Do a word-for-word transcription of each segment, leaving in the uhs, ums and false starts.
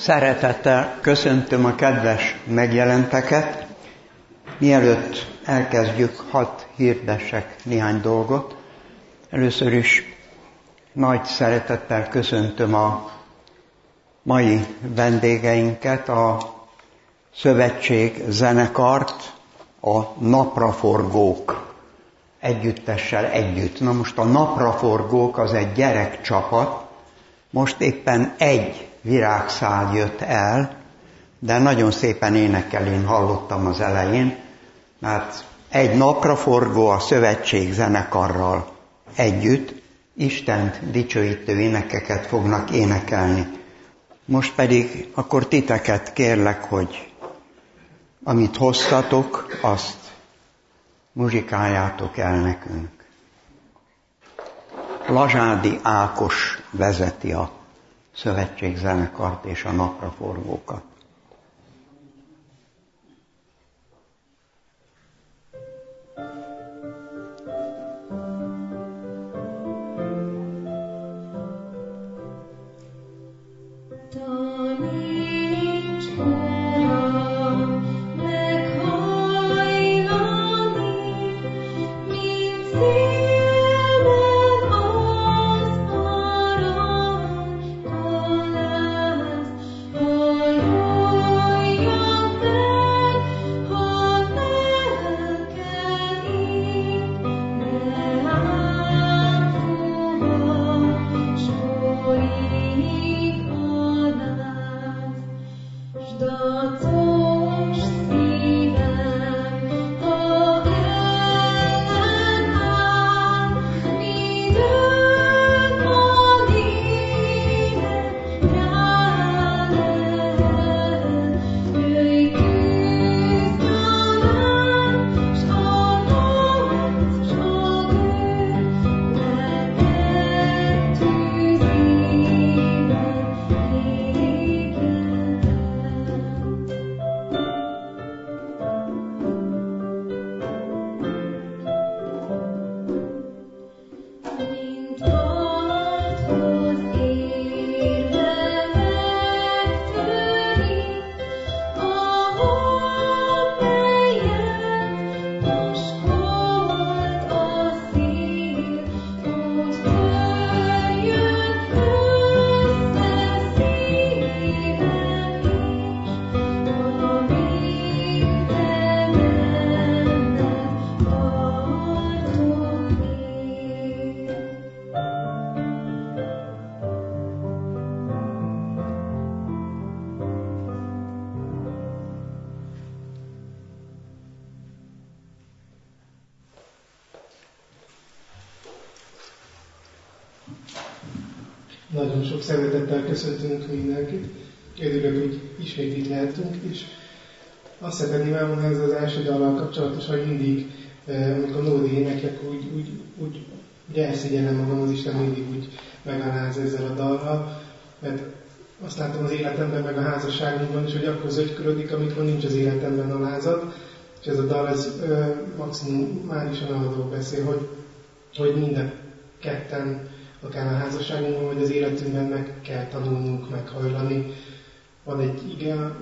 Szeretettel köszöntöm a kedves megjelenteket. Mielőtt elkezdjük, hadd hirdessek néhány dolgot. Először is nagy szeretettel köszöntöm a mai vendégeinket, a szövetség zenekart, a Napraforgók együttessel együtt. Na most a Napraforgók az egy gyerekcsapat, most éppen egy virágszál jött el, de nagyon szépen énekel, én hallottam az elején, mert egy napraforgó a szövetség zenekarral együtt Istent dicsőítő énekeket fognak énekelni. Most pedig akkor titeket kérlek, hogy amit hoztatok, azt muzsikáljátok el nekünk. Lazsádi Ákos vezeti a szövetségzenekart és a napraforgókat. Nagyon sok szeretettel köszöntünk mindenkit. Örülök, hogy ismét itt lehetünk, és azt szeretném elmondani, ez az első dallal kapcsolatos, hogy mindig, amikor Nódi éneklek, úgy, úgy, úgy, úgy elszégyellem magam, az Isten mindig úgy megaláz ezzel a dallal, mert azt látom az életemben, meg a házasságunkban is, hogy akkor zögykölödik, amikor nincs az életemben alázat, és ez a dal, ez maximálisan arról beszél, hogy, hogy minden ketten, akár a házasságunkban, vagy az életünkben meg kell tanulnunk meghajlani. Van egy ige,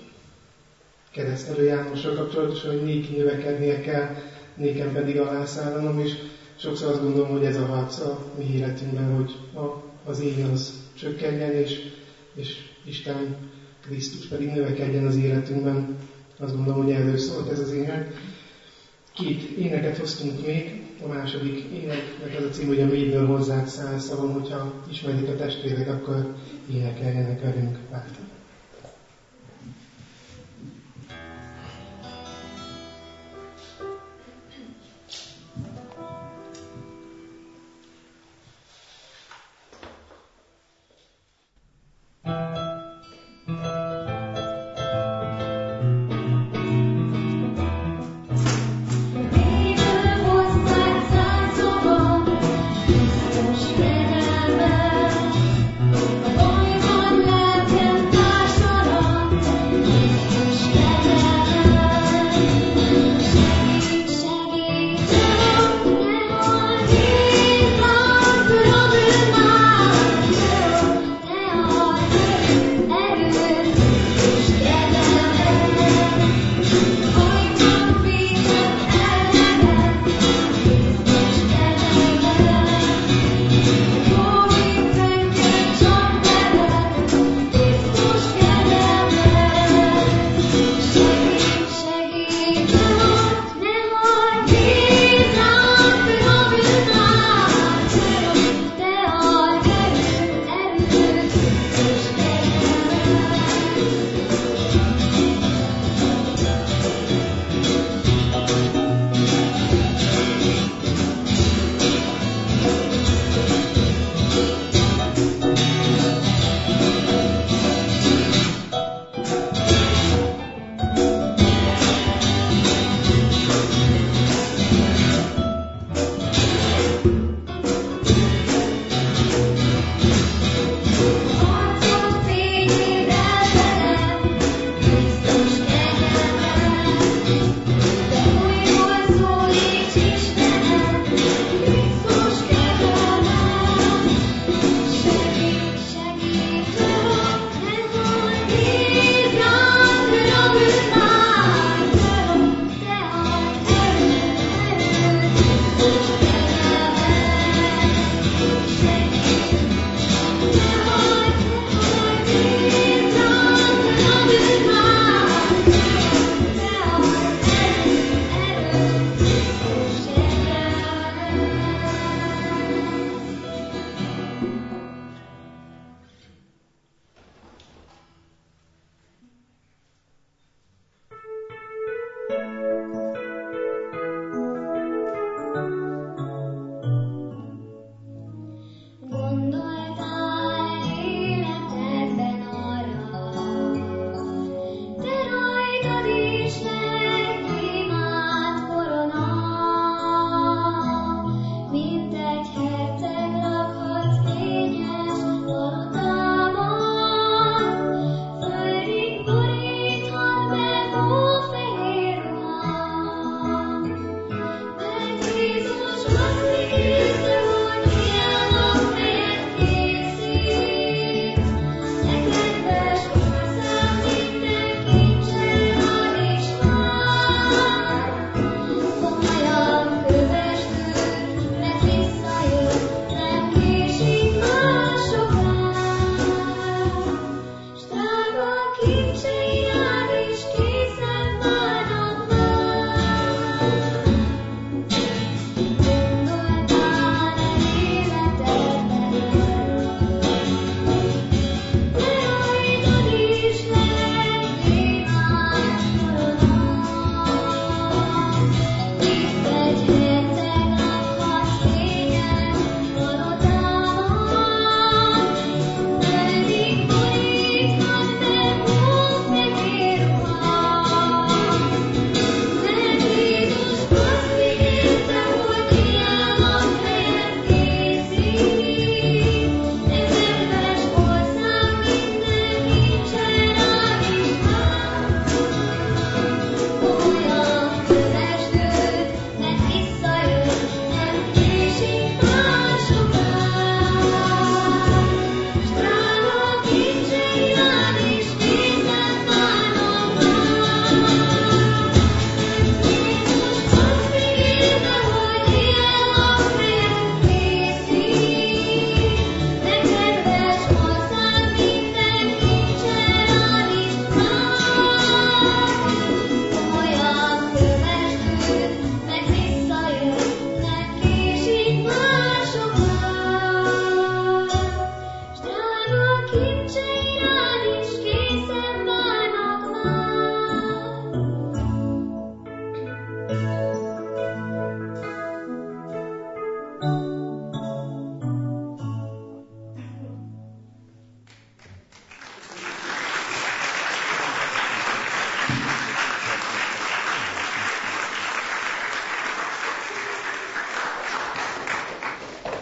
Keresztelő Jánossal kapcsolatos, hogy néki növekednie kell, nékem pedig alászállanom, és sokszor azt gondolom, hogy ez a harc a mi életünkben, hogy az én az csökkenjen, és, és Isten, Krisztus pedig növekedjen az életünkben. Azt gondolom, hogy erről szólt ez az ének. Két éneket hoztunk még. A második éneknek az a cím, hogy a mélyből hozzád száll szavam, hogyha ismerik a testvérek, akkor énekeljenek velünk bátran. Bajban lelkem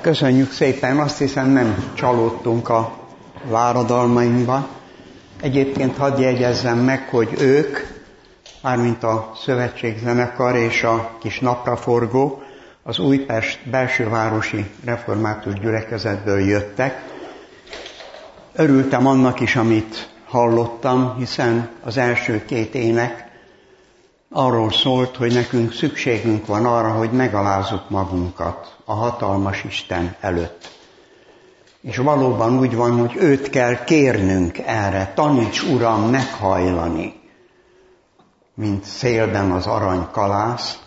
köszönjük szépen, azt hiszem nem csalódtunk a váradalmainkban. Egyébként hadd jegyezzem meg, hogy ők, mármint a szövetségzenekar és a kis napraforgó, az Újpest belsővárosi református gyülekezetből jöttek. Örültem annak is, amit hallottam, hiszen az első két ének arról szólt, hogy nekünk szükségünk van arra, hogy megalázzuk magunkat a hatalmas Isten előtt. És valóban úgy van, hogy őt kell kérnünk erre, taníts Uram meghajlani, mint szélben az aranykalász.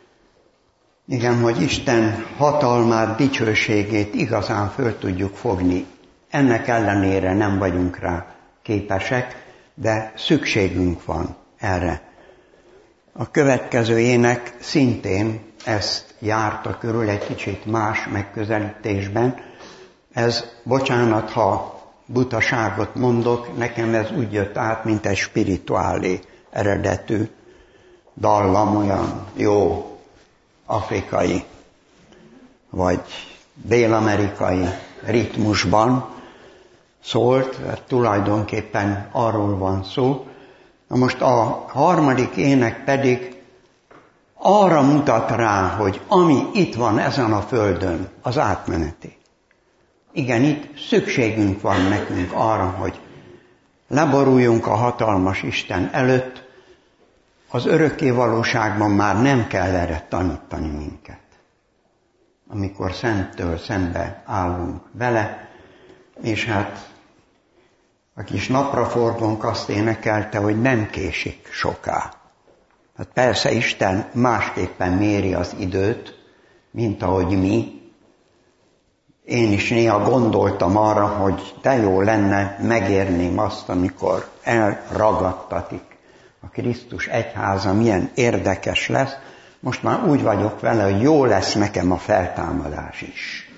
Igen, hogy Isten hatalmát, dicsőségét igazán föl tudjuk fogni. Ennek ellenére nem vagyunk rá képesek, de szükségünk van erre. A következő ének szintén ezt járta körül egy kicsit más megközelítésben. Ez, bocsánat, ha butaságot mondok, nekem ez úgy jött át, mint egy spirituálé eredetű dallam, olyan jó afrikai vagy dél-amerikai ritmusban szólt, tulajdonképpen arról van szó. Na most a harmadik ének pedig arra mutat rá, hogy ami itt van ezen a földön, az átmeneti. Igen, itt szükségünk van nekünk arra, hogy leboruljunk a hatalmas Isten előtt, az örökké valóságban már nem kell erre tanítani minket. Amikor szemtől szembe állunk vele, és hát a kis napraforgónk azt énekelte, hogy nem késik soká. Hát persze Isten másképpen méri az időt, mint ahogy mi. Én is néha gondoltam arra, hogy de jó lenne, megérném azt, amikor elragadtatik a Krisztus egyháza, milyen érdekes lesz. Most már úgy vagyok vele, hogy jó lesz nekem a feltámadás is.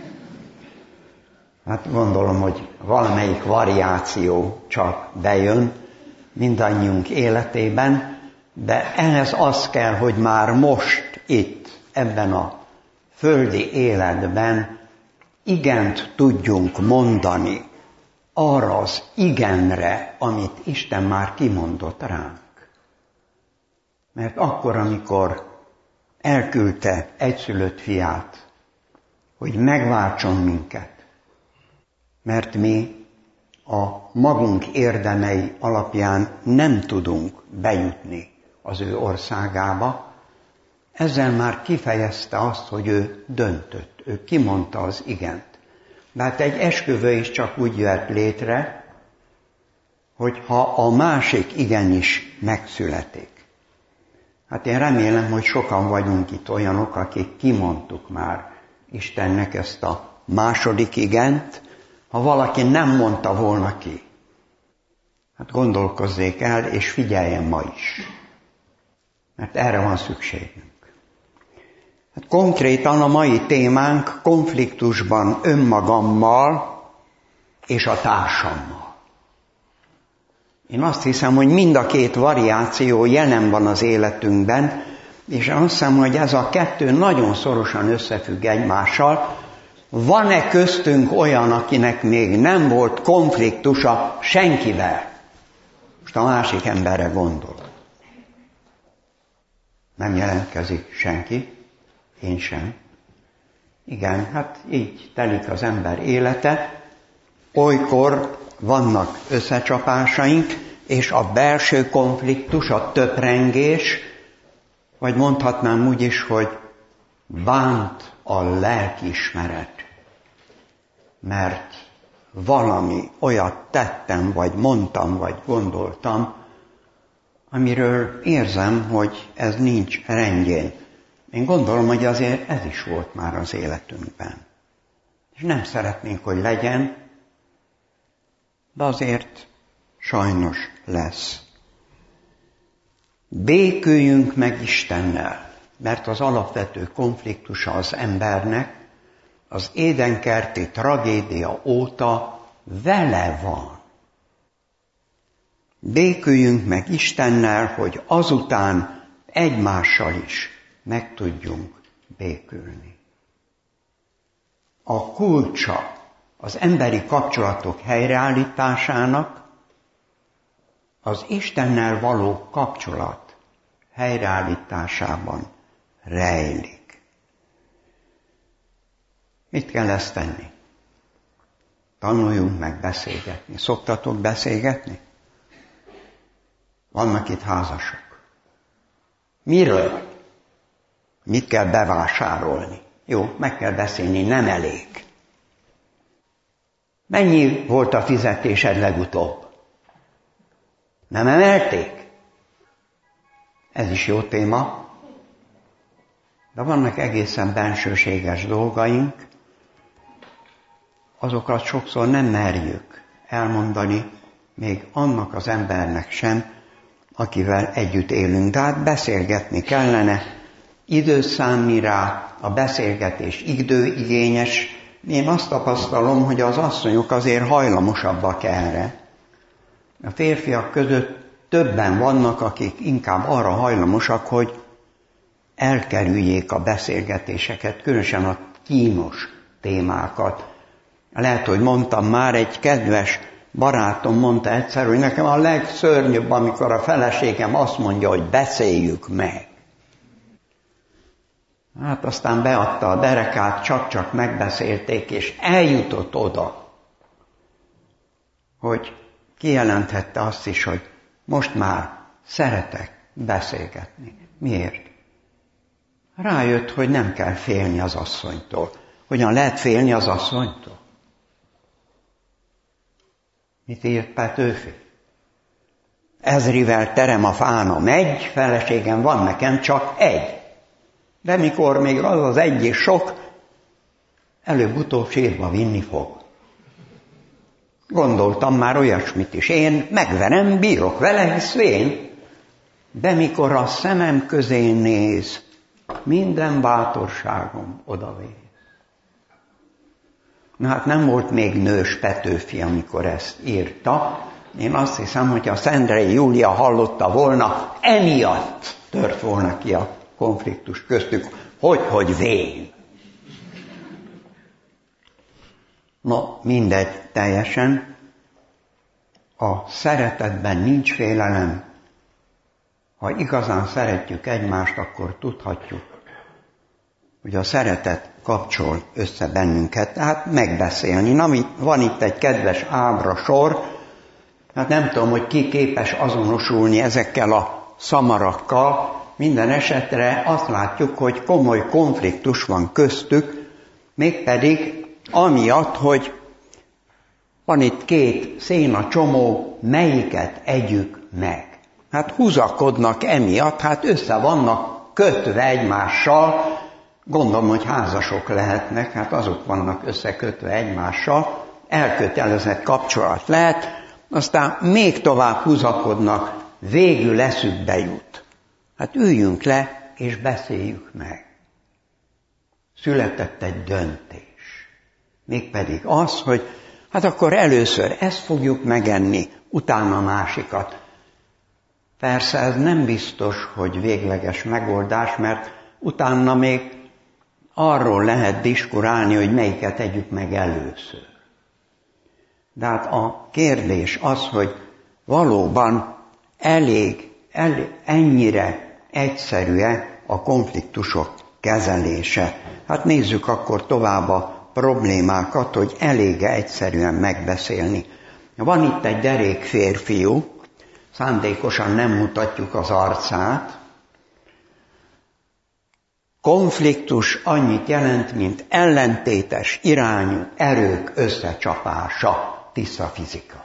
Hát gondolom, hogy valamelyik variáció csak bejön mindannyiunk életében, de ehhez az kell, hogy már most itt, ebben a földi életben igent tudjunk mondani arra az igenre, amit Isten már kimondott ránk. Mert akkor, amikor elküldte egyszülött fiát, hogy megváltson minket, mert mi a magunk érdemei alapján nem tudunk bejutni az ő országába, ezzel már kifejezte azt, hogy ő döntött, ő kimondta az igent. De hát egy esküvő is csak úgy jött létre, hogyha a másik igen is megszületik. Hát én remélem, hogy sokan vagyunk itt olyanok, akik kimondtuk már Istennek ezt a második igent, ha valaki nem mondta volna ki. Hát gondolkozzék el, és figyeljen ma is. Mert erre van szükségünk. Hát konkrétan a mai témánk konfliktusban önmagammal és a társammal. Én azt hiszem, hogy mind a két variáció jelen van az életünkben, és azt hiszem, hogy ez a kettő nagyon szorosan összefügg egymással. Van-e köztünk olyan, akinek még nem volt konfliktusa senkivel? Most a másik emberre gondol. Nem jelentkezik senki, én sem. Igen, hát így telik az ember élete. Olykor vannak összecsapásaink, és a belső konfliktus, a töprengés, vagy mondhatnám úgy is, hogy bánt a lelkiismeret. Mert valami olyat tettem, vagy mondtam, vagy gondoltam, amiről érzem, hogy ez nincs rendjén. Én gondolom, hogy azért ez is volt már az életünkben. És nem szeretnénk, hogy legyen, de azért sajnos lesz. Béküljünk meg Istennel, mert az alapvető konfliktusa az embernek az édenkerti tragédia óta vele van. Béküljünk meg Istennel, hogy azután egymással is meg tudjunk békülni. a kulcsa az emberi kapcsolatok helyreállításának az Istennel való kapcsolat helyreállításában rejlik. Mit kell ezt tenni? Tanuljunk meg beszélgetni. Szoktatok beszélgetni? Vannak itt házasok. Miről? Mit kell bevásárolni? Jó, meg kell beszélni, nem elég. Mennyi volt a fizetésed legutóbb? Nem emelték? Ez is jó téma. De vannak egészen bensőséges dolgaink, azokat sokszor nem merjük elmondani, még annak az embernek sem, akivel együtt élünk. De hát beszélgetni kellene, időt szánni rá, a beszélgetés időigényes. Én azt tapasztalom, hogy az asszonyok azért hajlamosabbak erre. A férfiak között többen vannak, akik inkább arra hajlamosak, hogy elkerüljék a beszélgetéseket, különösen a kínos témákat. Lehet, hogy mondtam már, egy kedves barátom mondta egyszer, hogy nekem a legszörnyűbb, amikor a feleségem azt mondja, hogy beszéljük meg. Hát aztán beadta a derekát, csak-csak megbeszélték, és eljutott oda, hogy kijelenthette azt is, hogy most már szeretek beszélgetni. Miért? Rájött, hogy nem kell félni az asszonytól. Hogyan lehet félni az asszonytól? Mit írt Petőfi? Ezrivel terem a fána megy, feleségem van, nekem csak egy. De mikor még az az egy és sok, előbb-utóbb sírba vinni fog. Gondoltam már olyasmit is. Én megverem, bírok vele, hiszvén. De mikor a szemem közé néz, minden bátorságom odavész. Na hát nem volt még nős Petőfi, amikor ezt írta. Én azt hiszem, hogy a Szendrei Júlia hallotta volna, emiatt tört volna ki a konfliktus köztük, hogy, hogy vén. No, mindegy teljesen. A szeretetben nincs félelem. Ha igazán szeretjük egymást, akkor tudhatjuk, hogy a szeretet kapcsol össze bennünket. Tehát megbeszélni. Na, van itt egy kedves ábra sor, hát nem tudom, hogy ki képes azonosulni ezekkel a szamarakkal. Minden esetre azt látjuk, hogy komoly konfliktus van köztük, mégpedig amiatt, hogy van itt két szénacsomó, melyiket együk meg. Hát húzakodnak emiatt, hát össze vannak kötve egymással, gondolom, hogy házasok lehetnek, hát azok vannak összekötve egymással, elkötelezett kapcsolat lehet, aztán még tovább húzakodnak, végül eszükbe jut. Hát üljünk le, és beszéljük meg. Született egy döntés. Mégpedig az, hogy hát akkor először ezt fogjuk megenni, utána a másikat. Persze ez nem biztos, hogy végleges megoldás, mert utána még arról lehet diskurálni, hogy melyiket tegyük meg először. De hát a kérdés az, hogy valóban elég, elég ennyire egyszerű-e a konfliktusok kezelése. Hát nézzük akkor tovább a problémákat, hogy elég egyszerűen megbeszélni. Van itt egy derék férfiú, szándékosan nem mutatjuk az arcát. Konfliktus annyit jelent, mint ellentétes irányú erők összecsapása, tiszta fizika.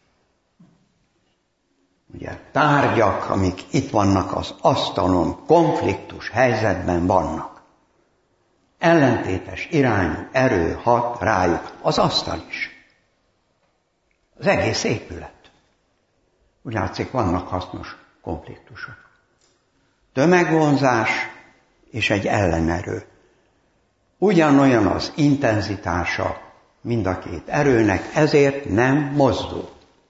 Ugye tárgyak, amik itt vannak az asztalon, konfliktus helyzetben vannak. Ellentétes irányú erő hat rájuk, az asztal is. Az egész épület. Úgy látszik, vannak hasznos konfliktusok. Tömegvonzás és egy ellenerő. Ugyanolyan az intenzitása mind a két erőnek, ezért nem mozdul.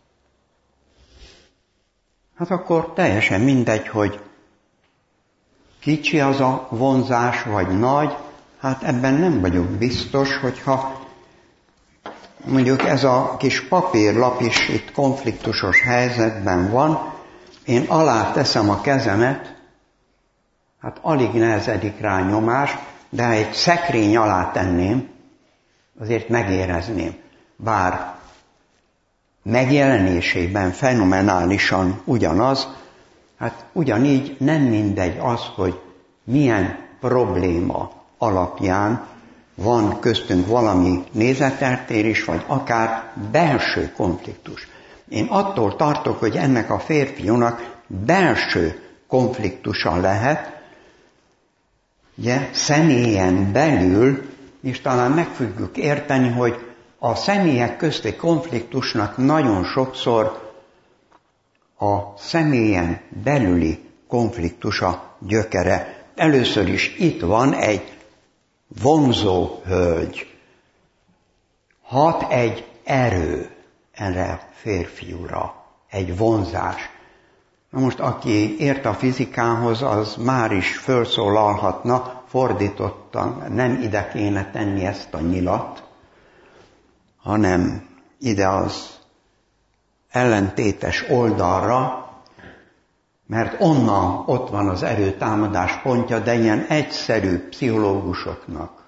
Hát akkor teljesen mindegy, hogy kicsi az a vonzás, vagy nagy, Hát ebben nem vagyok biztos, hogyha mondjuk ez a kis papírlap is itt konfliktusos helyzetben van, én alá teszem a kezemet, hát alig nehezedik rá nyomás, de ha egy szekrény alá tenném, azért megérezném. Bár megjelenésében fenomenálisan ugyanaz, hát ugyanígy nem mindegy az, hogy milyen probléma alapján van köztünk valami nézeteltérés, vagy akár belső konfliktus. Én attól tartok, hogy ennek a férfiúnak belső konfliktusa lehet, ugye, személyen belül, és talán meg fogjuk érteni, hogy a személyek közti konfliktusnak nagyon sokszor a személyen belüli konfliktusa gyökere. Először is itt van egy vonzó hölgy. Hat egy erő erre a férfiúra, egy vonzás. Na most, aki ért a fizikához, az már is felszólalhatna, fordítottan, nem ide kéne tenni ezt a nyilat, hanem ide az ellentétes oldalra, mert onnan ott van az erőtámadás pontja, de ilyen egyszerű pszichológusoknak.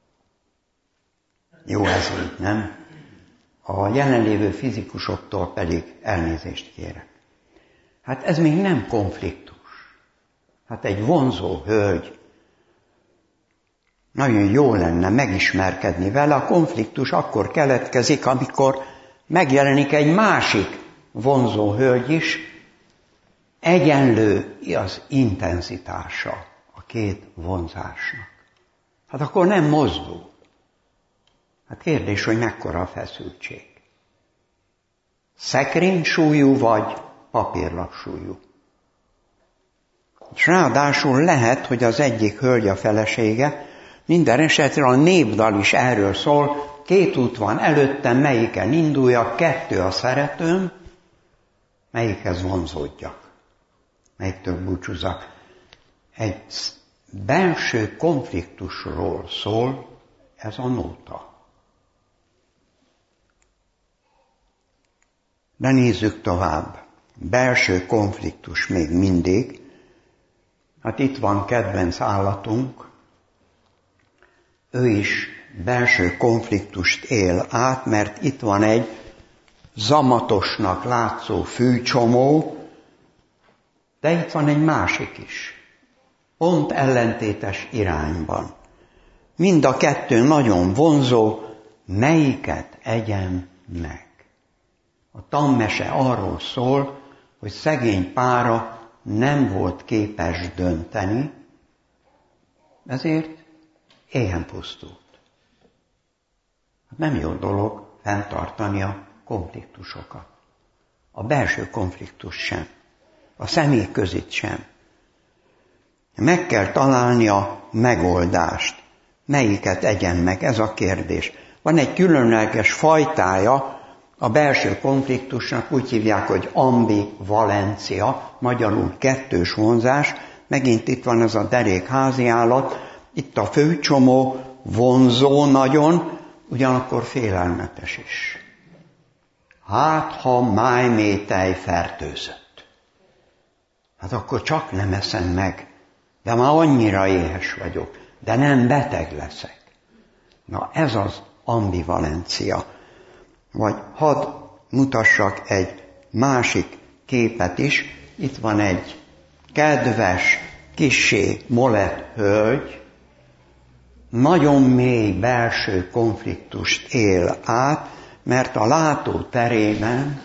Jó ez így, nem? A jelenlévő fizikusoktól pedig elnézést kérek. Hát ez még nem konfliktus. Hát egy vonzó hölgy, nagyon jó lenne megismerkedni vele, a konfliktus akkor keletkezik, amikor megjelenik egy másik vonzó hölgy is, egyenlő az intenzitása a két vonzásnak. Hát akkor nem mozdul. Hát kérdés, hogy mekkora a feszültség. Szekrénysúlyú vagy papírlapsúlyú. És ráadásul lehet, hogy az egyik hölgy a felesége, minden esetre a népdal is erről szól, két út van előttem, melyiken induljak, kettő a szeretőm, melyikhez vonzódjak, melyiktől búcsúzzak. Egy belső konfliktusról szól ez a nóta. De nézzük tovább. Belső konfliktus még mindig. Hát itt van kedvenc állatunk. Ő is belső konfliktust él át, mert itt van egy zamatosnak látszó fűcsomó, de itt van egy másik is. Pont ellentétes irányban. Mind a kettő nagyon vonzó, melyiket egyem meg. A tanmese arról szól, hogy szegény pára nem volt képes dönteni, ezért éhen pusztult. Nem jó dolog fenntartani a konfliktusokat. A belső konfliktus sem. A személy között sem. Meg kell találni a megoldást. Melyiket egyen meg? Ez a kérdés. Van egy különleges fajtája a belső konfliktusnak, úgy hívják, hogy ambivalencia, magyarul kettős vonzás. Megint itt van ez a derék háziállat, itt a főcsomó vonzó nagyon, ugyanakkor félelmetes is. Hát, ha májmétej fertőzött, hát akkor csak nem eszem meg, de már annyira éhes vagyok, de nem beteg leszek. Na ez az ambivalencia. Vagy hadd mutassak egy másik képet is. Itt van egy kedves, kissé molett hölgy, nagyon mély belső konfliktust él át, mert a látóterében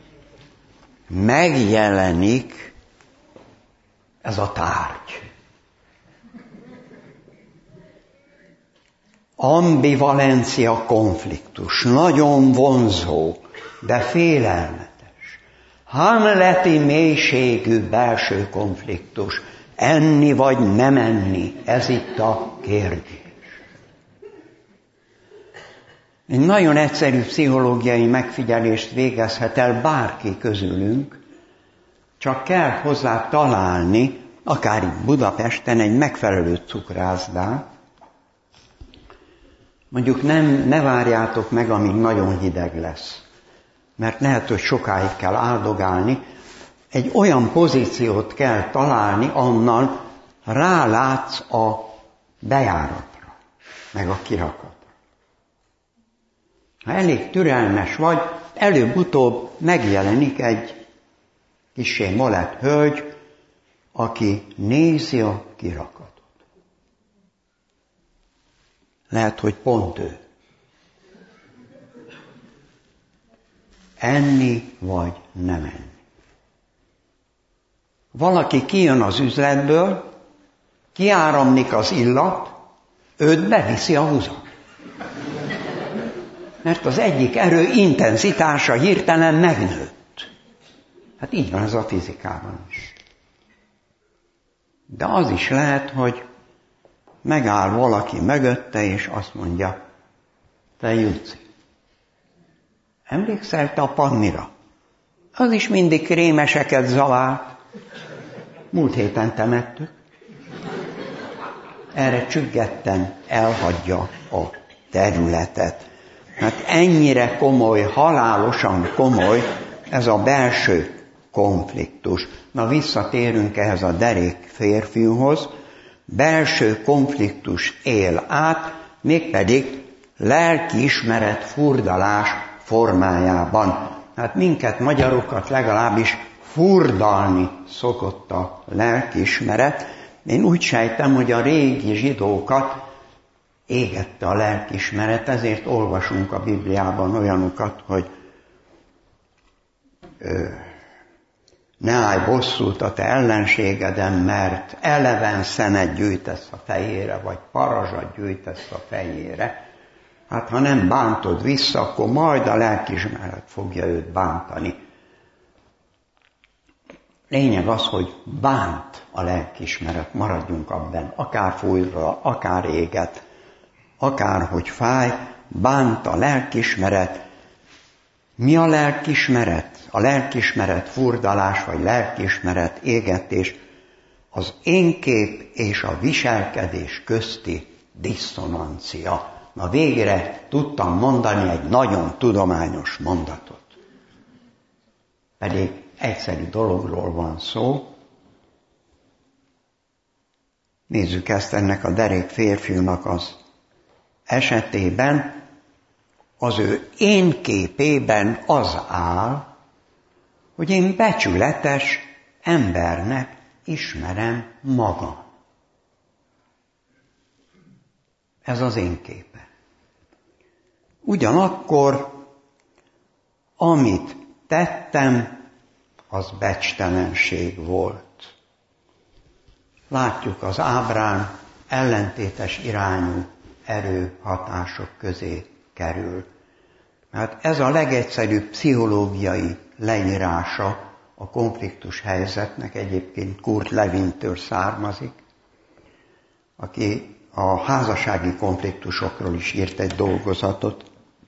megjelenik ez a tárgy. Ambivalencia konfliktus, nagyon vonzó, de félelmetes. Hamleti mélységű belső konfliktus, enni vagy nem enni, ez itt a kérdés. Egy nagyon egyszerű pszichológiai megfigyelést végezhet el bárki közülünk, csak kell hozzá találni, akár itt Budapesten egy megfelelő cukrászdát, Mondjuk nem, ne várjátok meg, amíg nagyon hideg lesz, mert lehet, hogy sokáig kell áldogálni. Egy olyan pozíciót kell találni, onnan rálátsz a bejáratra, meg a kirakatra. Ha elég türelmes vagy, előbb-utóbb megjelenik egy kissé molett hölgy, aki nézi a kirakatot. Lehet, hogy pont ő. Enni vagy nem enni. Valaki kijön az üzletből, kiáramlik az illat, őt beviszi a húzat. Mert az egyik erő intenzitása hirtelen megnőtt. Hát így van ez a fizikában is. De az is lehet, hogy megáll valaki mögötte, és azt mondja, te Júci, emlékszel te a Pannira? Az is mindig krémeseket zavált. Múlt héten temettük. Erre csüggetten elhagyja a területet. Hát ennyire komoly, halálosan komoly ez a belső konfliktus. Na visszatérünk ehhez a derék férfiúhoz. Belső konfliktus él át, mégpedig lelkiismeret furdalás formájában. Hát minket, magyarokat legalábbis furdalni szokott a lelkiismeret. Én úgy sejtem, hogy a régi zsidókat égette a lelkiismeret, ezért olvasunk a Bibliában olyanokat, hogy ö, ne állj bosszút a te ellenségeden, mert eleven szenet gyűjtesz a fejére, vagy parazsat gyűjtesz a fejére. Hát ha nem bántod vissza, akkor majd a lelkiismeret fogja őt bántani. Lényeg az, hogy bánt a lelkiismeret, maradjunk abban, akár fújra, akár éget, akár hogy fáj, bánt a lelkiismeret. Mi a lelkiismeret? A lelkiismeret furdalás, vagy lelkiismeret égetés az énkép és a viselkedés közti disszonancia. Na végre tudtam mondani egy nagyon tudományos mondatot. Pedig egyszerű dologról van szó. Nézzük ezt ennek a derék férfiúnak az esetében. Az ő én képében az áll, hogy én becsületes embernek ismerem magam. Ez az én képe. Ugyanakkor, amit tettem, az becstelenség volt. Látjuk az ábrán, ellentétes irányú erőhatások közé kerül. Hát ez a legegyszerűbb pszichológiai leírása a konfliktus helyzetnek, egyébként Kurt Lewintől származik, aki a házassági konfliktusokról is írt egy dolgozatot,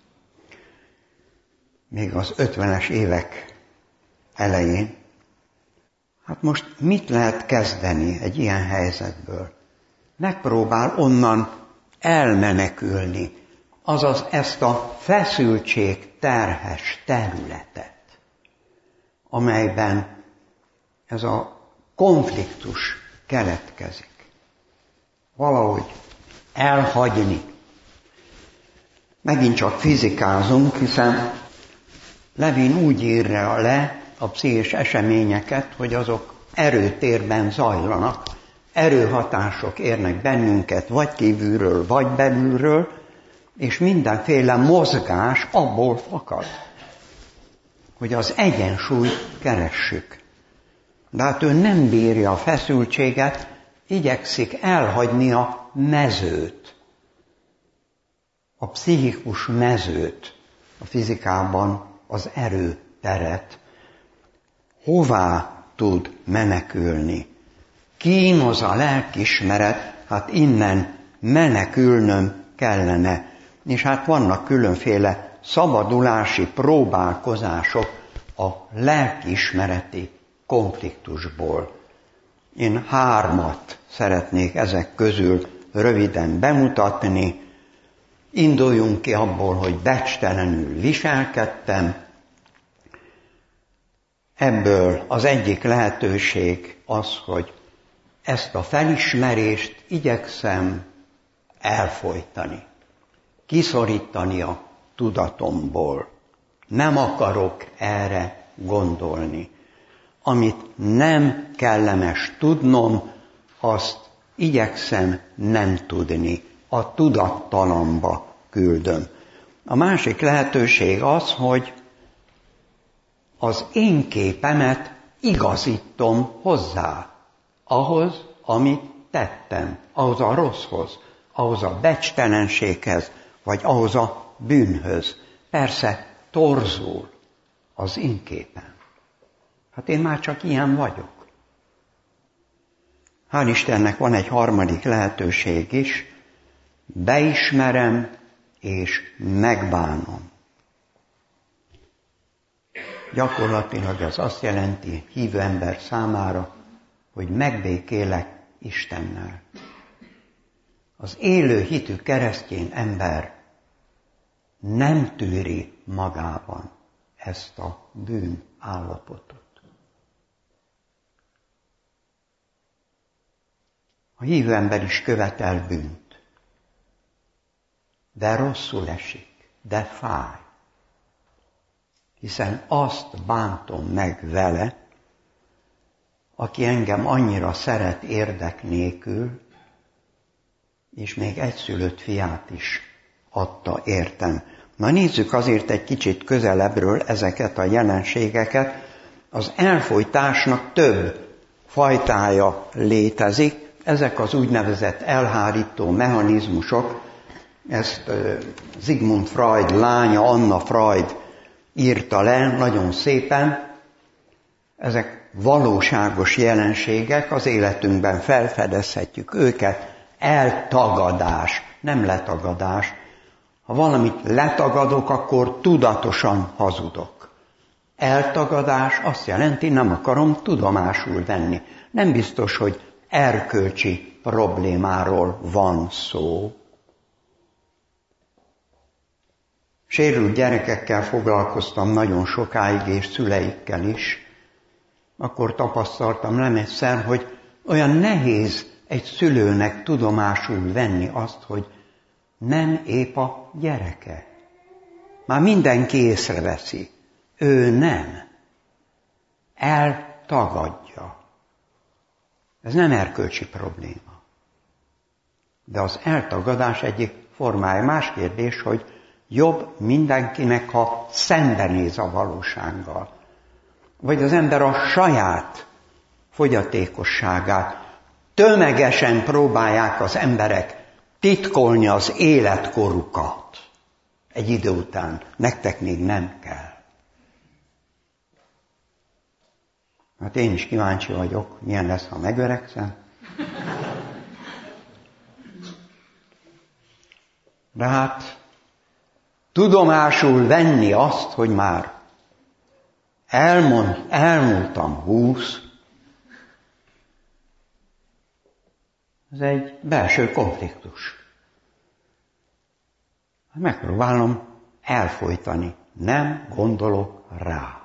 még az ötvenes évek elején. Hát most mit lehet kezdeni egy ilyen helyzetből? Megpróbál onnan elmenekülni, azaz ezt a feszültség terhes területet, amelyben ez a konfliktus keletkezik. Valahogy elhagyni. Megint csak fizikázunk, hiszen Levin úgy írja le a pszichés eseményeket, hogy azok erőtérben zajlanak, erőhatások érnek bennünket, vagy kívülről, vagy belülről, és mindenféle mozgás abból fakad, hogy az egyensúlyt keressük. De hát ő nem bírja a feszültséget, igyekszik elhagyni a mezőt, a pszichikus mezőt, a fizikában az erőteret. Hová tud menekülni? Kínoz a lelkiismeret, hát innen menekülnöm kellene. És hát vannak különféle szabadulási próbálkozások a lelkiismereti konfliktusból. Én hármat szeretnék ezek közül röviden bemutatni. Induljunk ki abból, hogy becstelenül viselkedtem. Ebből az egyik lehetőség az, hogy ezt a felismerést igyekszem elfojtani, kiszorítani a tudatomból. Nem akarok erre gondolni. Amit nem kellemes tudnom, azt igyekszem nem tudni. A tudattalamba küldöm. A másik lehetőség az, hogy az én képemet igazítom hozzá, ahhoz, amit tettem, ahhoz a rosszhoz, ahhoz a becstelenséghez, vagy ahhoz a bűnhöz. Persze torzul az én képem. Hát én már csak ilyen vagyok. Hál' Istennek van egy harmadik lehetőség is, beismerem és megbánom. Gyakorlatilag ez azt jelenti hívő ember számára, hogy megbékélek Istennel. Az élő hitű keresztény ember nem tűri magában ezt a bűn állapotot. A hívő ember is követel bűnt, de rosszul esik, de fáj, hiszen azt bántom meg vele, aki engem annyira szeret érdek nélkül, és még egyszülött fiát is adta értem. Na nézzük azért egy kicsit közelebbről ezeket a jelenségeket. Az elfojtásnak több fajtája létezik. Ezek az úgynevezett elhárító mechanizmusok, ezt Sigmund Freud lánya, Anna Freud írta le nagyon szépen. Ezek valóságos jelenségek, az életünkben felfedezhetjük őket. Eltagadás, nem letagadás. Ha valamit letagadok, akkor tudatosan hazudok. Eltagadás azt jelenti, nem akarom tudomásul venni. Nem biztos, hogy erkölcsi problémáról van szó. Sérült gyerekekkel foglalkoztam nagyon sokáig, és szüleikkel is. Akkor tapasztaltam nem egyszer, hogy olyan nehéz egy szülőnek tudomásul venni azt, hogy nem épp a gyereke. Már mindenki észreveszi. Ő nem. Eltagadja. Ez nem erkölcsi probléma. De az eltagadás egyik formája. Más kérdés, hogy jobb mindenkinek, ha szembenéz a valósággal. Vagy az ember a saját fogyatékosságát. Tömegesen próbálják az emberek titkolni az életkorukat. Egy idő után nektek még nem kell. Hát én is kíváncsi vagyok, milyen lesz, ha megöregszem. De hát tudomásul venni azt, hogy már elmond, elmúltam húsz, ez egy belső konfliktus. Megpróbálom elfojtani, nem gondolok rá.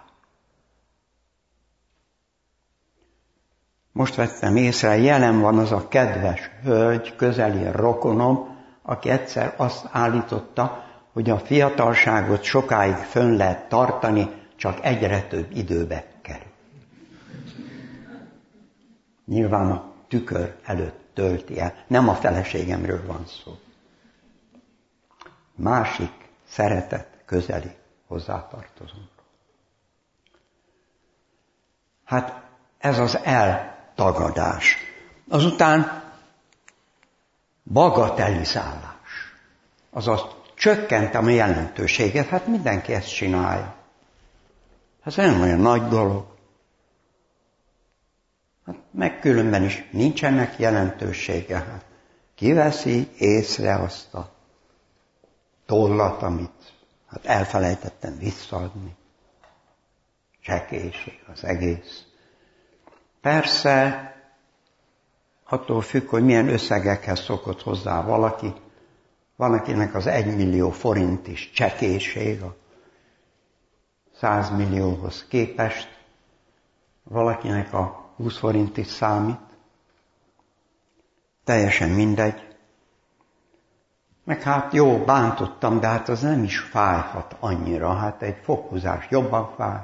Most vettem észre, jelen van az a kedves hölgy, közeli rokonom, aki egyszer azt állította, hogy a fiatalságot sokáig fönn lehet tartani, csak egyre több időbe kerül. Nyilván a tükör előtt tölti el. Nem a feleségemről van szó. Másik szeretett, közeli hozzátartozónk. Hát ez az eltagadás. Azután bagatelizálás. Azaz csökkentem a jelentőséget. Hát mindenki ezt csinálja. Ez nem olyan nagy dolog. Hát meg különben is nincsenek jelentősége. Hát kiveszi észre azt a tollat, amit hát elfelejtettem visszaadni. Csekélység az egész. Persze, attól függ, hogy milyen összegekhez szokott hozzá valaki, Van, akinek az egymillió forint is csekéség a száz millióhoz képest, valakinek a húsz forint is számít, teljesen mindegy. Meg hát jó, bántottam, de hát az nem is fájhat annyira, hát egy fokhúzás jobban fáj.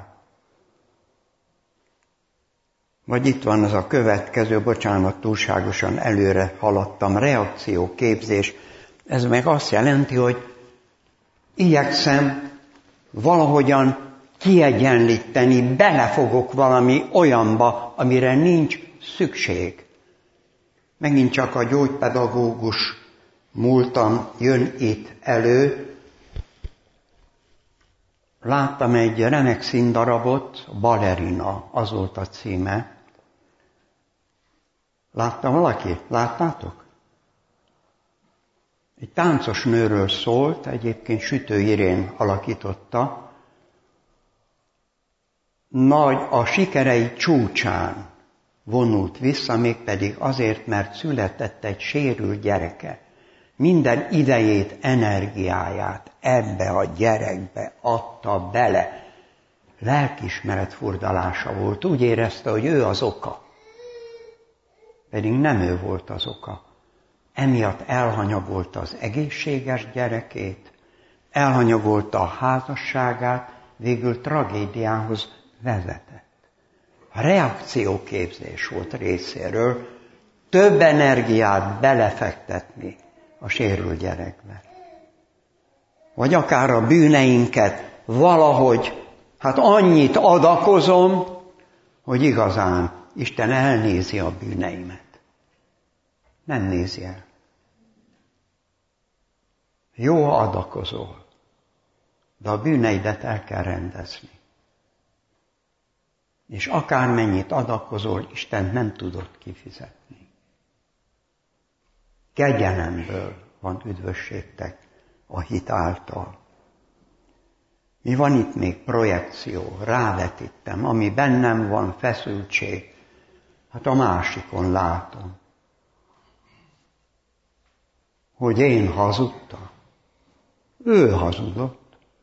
Vagy itt van az a következő, bocsánat, túlságosan előre haladtam, reakcióképzés. Ez meg azt jelenti, hogy igyekszem valahogyan kiegyenlíteni, belefogok valami olyanba, amire nincs szükség. Megint csak a gyógypedagógus múltam jön itt elő. Láttam egy remek színdarabot, Ballerina, az volt a címe. Látta valaki? Láttátok? Egy táncos nőről szólt, egyébként Sütő Irén alakította. Nagy a sikerei csúcsán vonult vissza, mégpedig azért, mert született egy sérült gyereke. Minden idejét, energiáját ebbe a gyerekbe adta bele. Lelkiismeret furdalása volt. Úgy érezte, hogy ő az oka. Pedig nem ő volt az oka. Emiatt elhanyagolta az egészséges gyerekét, elhanyagolta a házasságát, végül tragédiához vezetett. A reakcióképzés volt részéről, több energiát belefektetni a sérült gyerekbe. Vagy akár a bűneinket valahogy, hát annyit adakozom, hogy igazán Isten elnézi a bűneimet. Nem nézi el. Jó, ha adakozol, de a bűneidet el kell rendezni. És akármennyit adakozol, Isten nem tudod kifizetni. Kegyelemből van üdvösségtek a hit által. Mi van itt még? Projekció, rávetítem, ami bennem van, feszültség. Hát a másikon látom, hogy én hazudtam. Ő hazudott.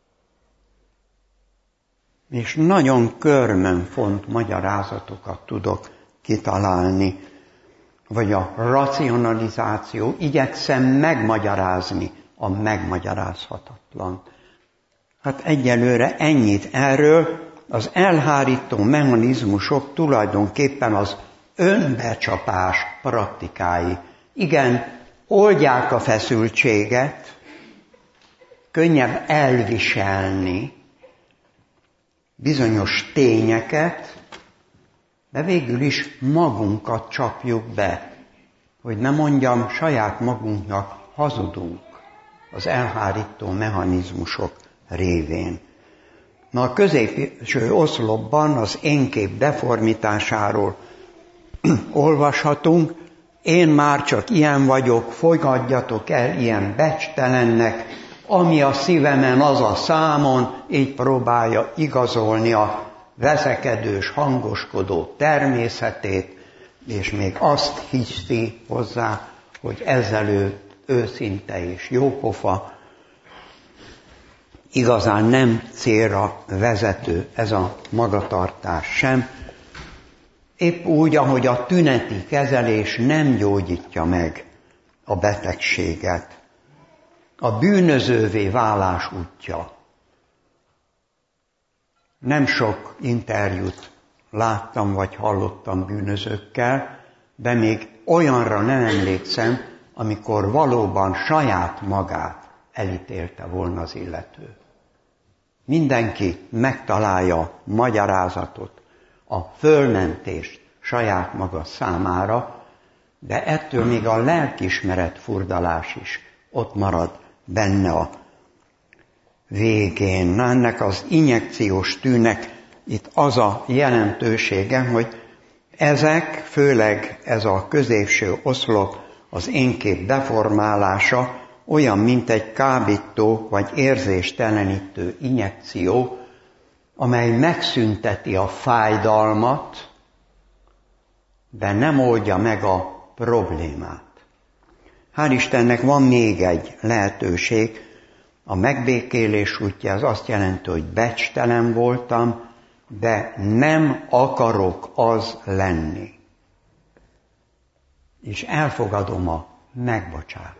És nagyon körmönfont magyarázatokat tudok kitalálni, vagy a racionalizáció, igyekszem megmagyarázni a megmagyarázhatatlan. Hát egyelőre ennyit erről. Az elhárító mechanizmusok tulajdonképpen az önbecsapás praktikái. Igen, oldják a feszültséget, könnyebb elviselni bizonyos tényeket, de végül is magunkat csapjuk be, hogy ne mondjam, saját magunknak hazudunk az elhárító mechanizmusok révén. Na, a középső oszlopban az énkép deformitásáról olvashatunk. Én már csak ilyen vagyok, fogadjatok el ilyen becstelennek, ami a szívemen, az a számon, így próbálja igazolni a veszekedős, hangoskodó természetét, és még azt hiszi hozzá, hogy ezzel ő őszinte és jópofa. Igazán nem célra vezető ez a magatartás sem. Épp úgy, ahogy a tüneti kezelés nem gyógyítja meg a betegséget. A bűnözővé válás útja. Nem sok interjút láttam vagy hallottam bűnözőkkel, de még olyanra nem emlékszem, amikor valóban saját magát elítélte volna az illető. Mindenki megtalálja magyarázatot, a fölmentést saját maga számára, de ettől még a lelkiismeret furdalás is ott marad benne a végén. Na, ennek az injekciós tűnek itt az a jelentősége, hogy ezek, főleg ez a középső oszlop, az énkép deformálása olyan, mint egy kábító vagy érzéstelenítő injekció, amely megszünteti a fájdalmat, de nem oldja meg a problémát. Hál' Istennek van még egy lehetőség. A megbékélés útja az azt jelenti, hogy becstelen voltam, de nem akarok az lenni. És elfogadom a megbocsátást.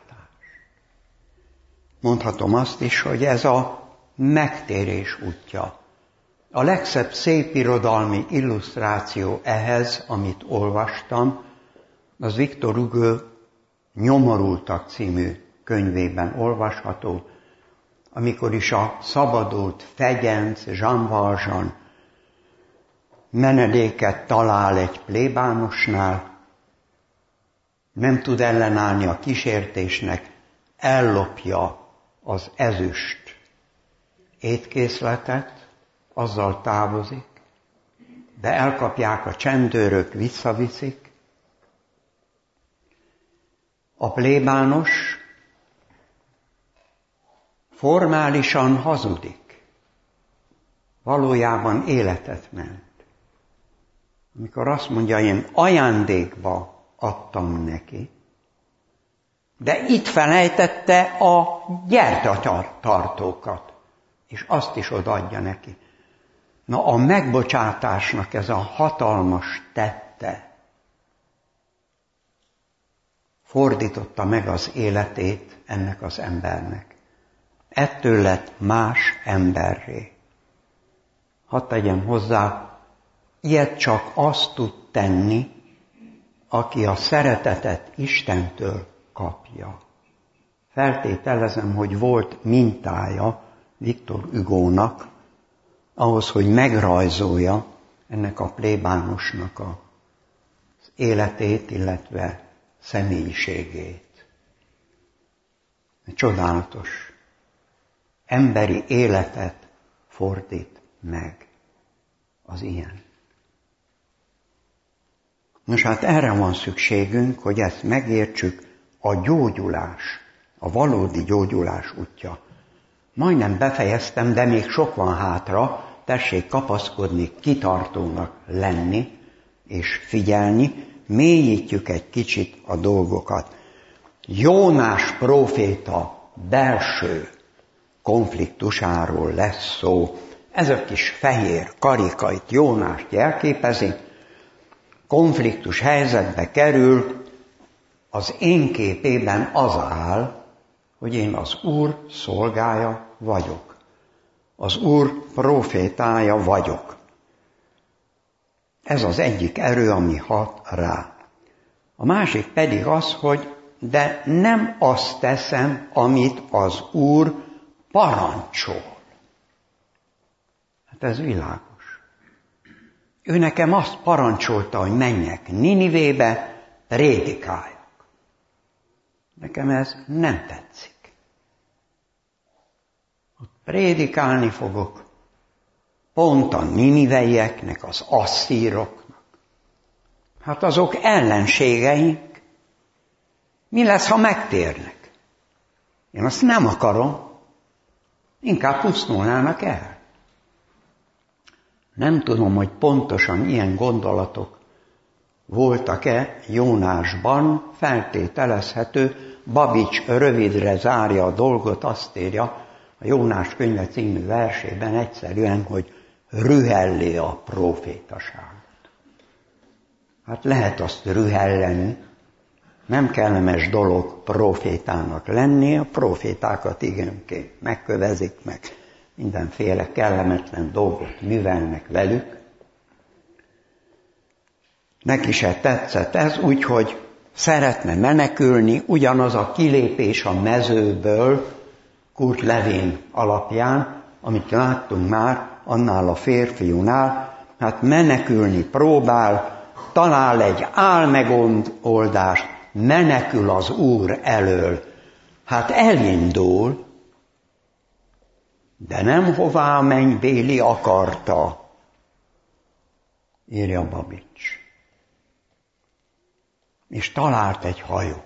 Mondhatom azt is, hogy ez a megtérés útja. A legszebb szépirodalmi illusztráció ehhez, amit olvastam, az Victor Hugo Nyomorultak című könyvében olvasható, amikor is a szabadult fegyenc Jean Valjean menedéket talál egy plébánosnál, nem tud ellenállni a kísértésnek, ellopja az ezüst étkészletet, azzal távozik, de elkapják a csendőrök, visszaviszik. A plébános formálisan hazudik, valójában életet ment. Amikor azt mondja, én ajándékba adtam neki, de itt felejtette a gyertyatartókat, és azt is odaadja neki. Na, a megbocsátásnak ez a hatalmas tette fordította meg az életét ennek az embernek. Ettől lett más emberré. Hadd tegyem hozzá, ilyet csak azt tud tenni, aki a szeretetet Istentől kapja. Feltételezem, hogy volt mintája Victor Hugónak, ahhoz, hogy megrajzolja ennek a plébánosnak az életét, illetve személyiségét. Csodálatos. Emberi életet fordít meg az ilyen. Nos, hát erre van szükségünk, hogy ezt megértsük, a gyógyulás, a valódi gyógyulás útja. Majdnem befejeztem, de még sok van hátra, tessék kapaszkodni, kitartónak lenni, és figyelni, mélyítjük egy kicsit a dolgokat. Jónás próféta belső konfliktusáról lesz szó. Ez a kis fehér karika itt Jónást jelképezi. Konfliktus helyzetbe kerül, az én képében az áll, hogy én az Úr szolgája vagyok. Az Úr prófétája vagyok. Ez az egyik erő, ami hat rá. A másik pedig az, hogy de nem azt teszem, amit az Úr parancsol. Hát ez világos. Ő nekem azt parancsolta, hogy menjek Ninivébe, prédikáljak. Nekem ez nem tetszik. Ott prédikálni fogok, pont a niniveieknek, az asszíroknak. Hát azok ellenségeink. Mi lesz, ha megtérnek? Én azt nem akarom. Inkább pusztulnának el. Nem tudom, hogy pontosan ilyen gondolatok voltak-e Jónásban, feltételezhető. Babics rövidre zárja a dolgot, azt írja a Jónás könyve című versében egyszerűen, hogy rühellé a profétaságot. Hát lehet azt rühelleni, nem kellemes dolog profétának lenni, a profétákat igenként megkövezik meg, mindenféle kellemetlen dolgot művelnek velük. Neki se tetszett ez, úgyhogy szeretne menekülni, ugyanaz a kilépés a mezőből, Kurt Lewin alapján, amit láttunk már annál a férfiúnál, hát menekülni próbál, talál egy álmegoldást, menekül az Úr elől. Hát elindul, de nem hová a mennybéli akarta, írja Babics. És talált egy hajót.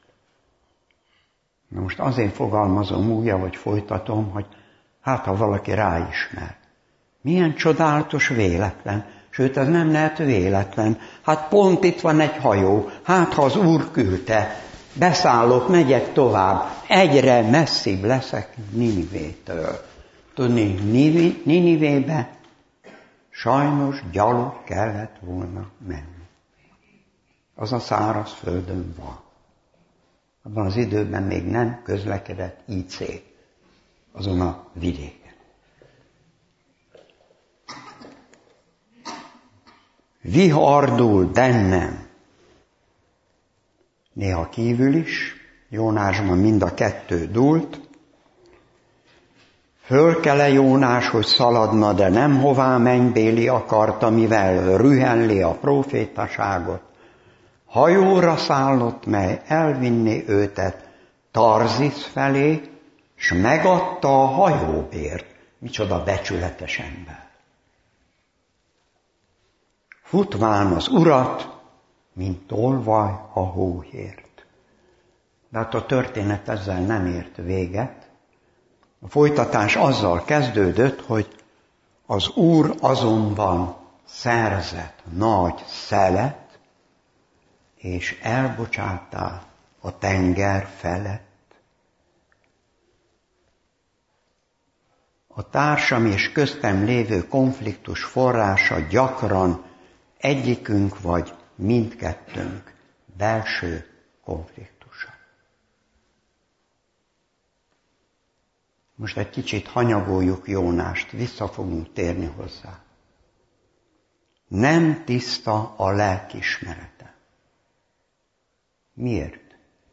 Na most azért fogalmazom újra, vagy folytatom, hogy hát ha valaki ráismer. Milyen csodálatos véletlen, sőt, ez nem lehet véletlen. Hát pont itt van egy hajó, hát ha az Úr küldte, beszállok, megyek tovább, egyre messzibb leszek Ninivétől. Tudni, Ninivébe sajnos gyalog kellett volna menni. Az a száraz földön van. Abban az időben még nem közlekedett í cé azon a vidéken. Vihardul bennem, néha kívül is, Jónásban mind a kettő dúlt. Fölkele Jónás, hogy szaladna, de nem hová mennybéli akarta, mivel rühenli a profétaságot. Hajóra szállott, mely elvinni őtet Tarzisz felé, s megadta a hajóbért. Micsoda becsületes ember. Futván az urat, mint tolvaj a hóhért. De hát a történet ezzel nem ért véget. A folytatás azzal kezdődött, hogy az Úr azonban szerzett nagy szelet, és elbocsátál a tenger felett. A társam és köztem lévő konfliktus forrása gyakran egyikünk vagy mindkettőnk belső konfliktusa. Most egy kicsit hanyagoljuk Jónást, vissza fogunk térni hozzá. Nem tiszta a lelkiismerete. Miért?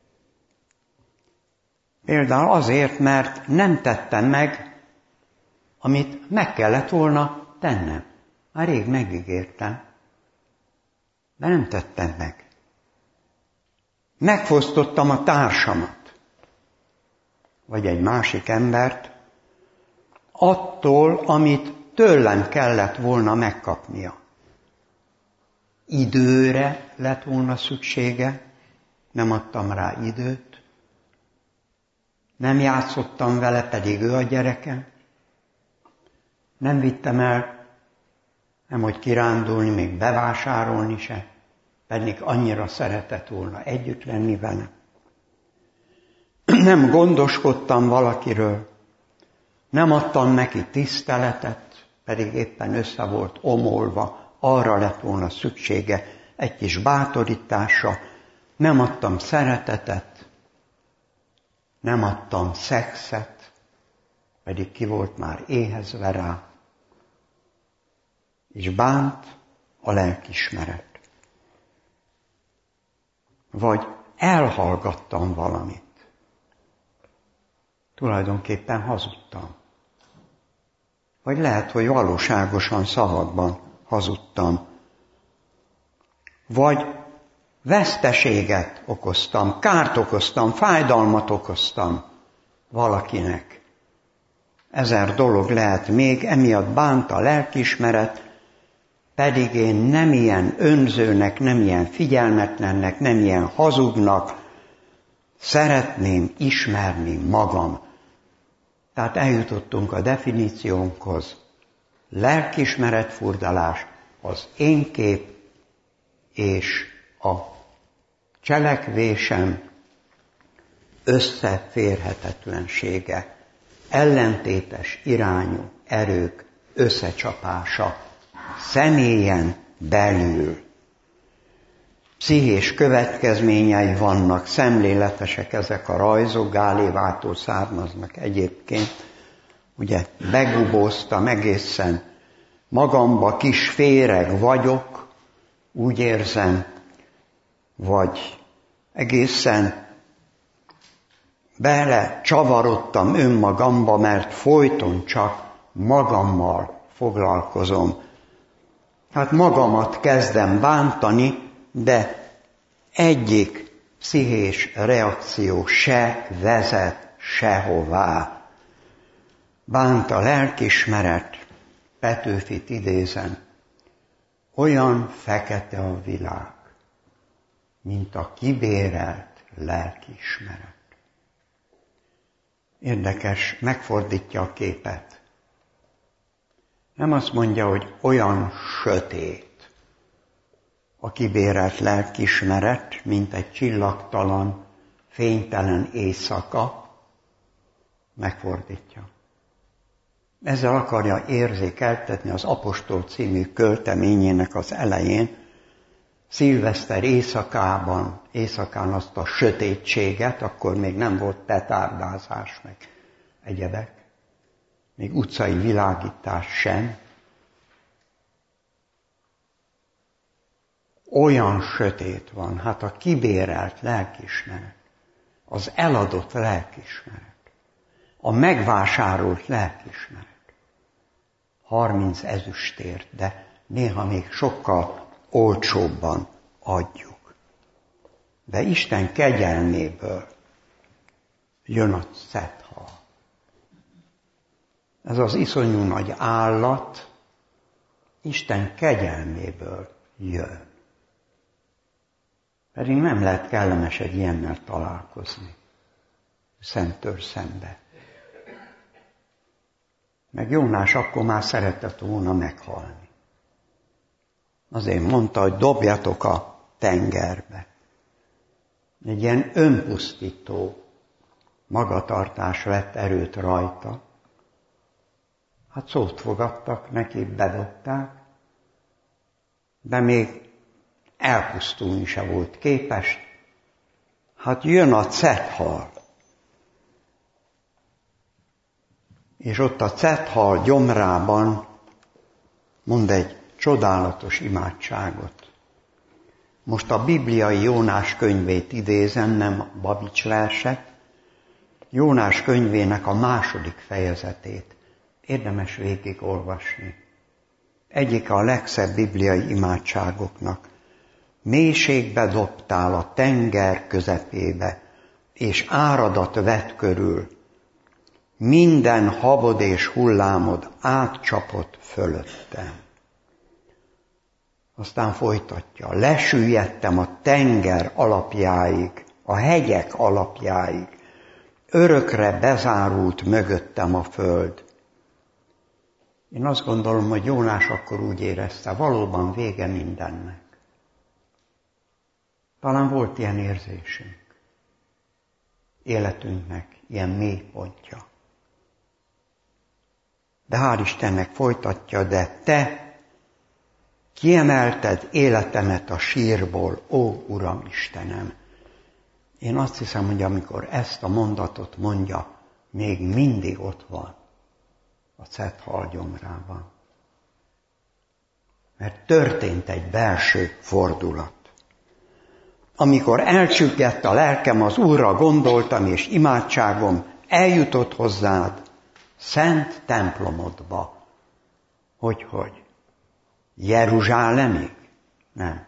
Például azért, mert nem tettem meg, amit meg kellett volna tennem. Már rég megígértem, de nem tettem meg. Megfosztottam a társamat, vagy egy másik embert, attól, amit tőlem kellett volna megkapnia. Időre lett volna szüksége, nem adtam rá időt, nem játszottam vele, pedig ő a gyerekem, nem vittem el, nem hogy kirándulni, még bevásárolni se, pedig annyira szeretett volna együtt lenni vele. Nem gondoskodtam valakiről, nem adtam neki tiszteletet, pedig éppen össze volt omolva, arra lett volna szüksége egy kis bátorításra, nem adtam szeretetet, nem adtam szexet, pedig ki volt már éhezve rá, és bánt a lelkiismeret. Vagy elhallgattam valamit. Tulajdonképpen hazudtam. Vagy lehet, hogy valóságosan szavakban hazudtam. Vagy veszteséget okoztam, kárt okoztam, fájdalmat okoztam valakinek. Ezer dolog lehet még, emiatt bánt a lelkiismeret, pedig én nem ilyen önzőnek, nem ilyen figyelmetlennek, nem ilyen hazugnak szeretném ismerni magam. Tehát eljutottunk a definíciónkhoz. Lelkiismeretfurdalás az én kép és a cselekvésem összeférhetetlensége, ellentétes irányú erők összecsapása személyen belül. Pszichés következményei vannak, szemléletesek ezek a rajzok, Gálévától származnak egyébként. Ugye begubóztam egészen, magamba kis féreg vagyok, úgy érzem, vagy egészen bele csavarodtam önmagamba, mert folyton csak magammal foglalkozom. Hát magamat kezdem bántani, de egyik pszichés reakció se vezet sehová. Bánt a lelkiismeret, Petőfit idézem, olyan fekete a világ, mint a kibérelt lelkiismeret. Érdekes, megfordítja a képet. Nem azt mondja, hogy olyan sötét a kibérelt lelkiismeret, mint egy csillagtalan, fénytelen éjszaka megfordítja. Ezzel akarja érzékeltetni az Apostol című költeményének az elején, szilveszter éjszakában, éjszakán azt a sötétséget, akkor még nem volt petárdázás, meg egyebek, még utcai világítás sem. Olyan sötét van, hát a kibérelt lelkiismeret, az eladott lelkiismeret, a megvásárolt lelkiismeret. harminc ezüstért, de néha még sokkal olcsóbban adjuk. De Isten kegyelméből jön a cethal. Ez az iszonyú nagy állat Isten kegyelméből jön. Pedig nem lehet kellemes egy ilyennel találkozni. Szemtől szembe. Meg Jónás akkor már szeretett volna meghalni. Azért mondta, hogy dobjatok a tengerbe. Egy ilyen önpusztító magatartás vett erőt rajta. Hát szót fogadtak, neki bedobták, de még elpusztulni se volt képes. Hát jön a cethal. És ott a cethal gyomrában mond egy csodálatos imádságot. Most a bibliai Jónás könyvét idézem, nem a Babics verset. Jónás könyvének a második fejezetét érdemes végigolvasni. Egyik a legszebb bibliai imádságoknak. Mélységbe dobtál a tenger közepébe, és áradat vett körül. Minden habod és hullámod átcsapott fölöttem. Aztán folytatja. Lesüllyedtem a tenger alapjáig, a hegyek alapjáig. Örökre bezárult mögöttem a föld. Én azt gondolom, hogy Jónás akkor úgy érezte, valóban vége mindennek. Talán volt ilyen érzésünk. Életünknek ilyen mélypontja. De hál' Istennek folytatja, de te kiemelted életemet a sírból, ó Uram Istenem. Én azt hiszem, hogy amikor ezt a mondatot mondja, még mindig ott van a cethal gyomrában. Mert történt egy belső fordulat. Amikor elcsüggett a lelkem, az Úrra gondoltam, és imádságom eljutott hozzád, szent templomodba. Hogyhogy? Jeruzsálemig? Nem.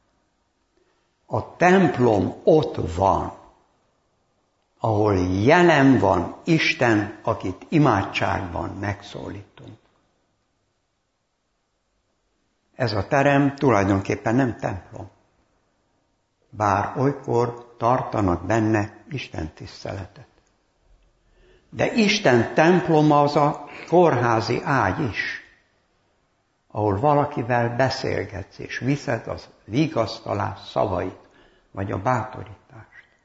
A templom ott van, ahol jelen van Isten, akit imádságban megszólítunk. Ez a terem tulajdonképpen nem templom. Bár olykor tartanak benne Isten tiszteletet. De Isten temploma az a kórházi ágy is, ahol valakivel beszélgetsz, és viszed az vigasztalás szavait, vagy a bátorítást.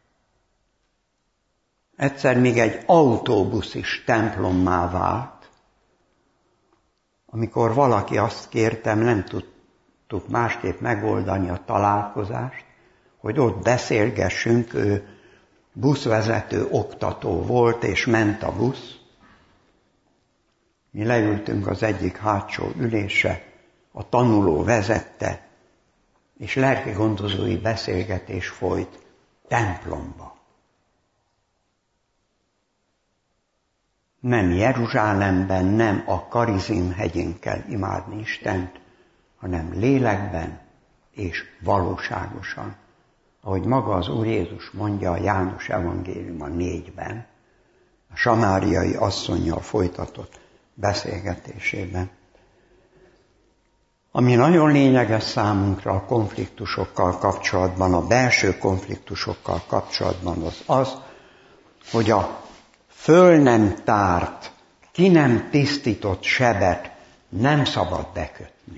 Egyszer még egy autóbusz is templommá vált, amikor valaki azt kértem, nem tudtuk másképp megoldani a találkozást, hogy ott beszélgessünk, ő buszvezető oktató volt, és ment a busz. Mi leültünk az egyik hátsó ülésre, a tanuló vezette, és lelkigondozói beszélgetés folyt templomba. Nem Jeruzsálemben, nem a Karizim hegyén kell imádni Istent, hanem lélekben és valóságosan. Ahogy maga az Úr Jézus mondja a János evangéliuma négyben, a samáriai asszonnyal folytatott beszélgetésében. Ami nagyon lényeges számunkra a konfliktusokkal kapcsolatban, a belső konfliktusokkal kapcsolatban az az, hogy a föl nem tárt, ki nem tisztított sebet nem szabad bekötni.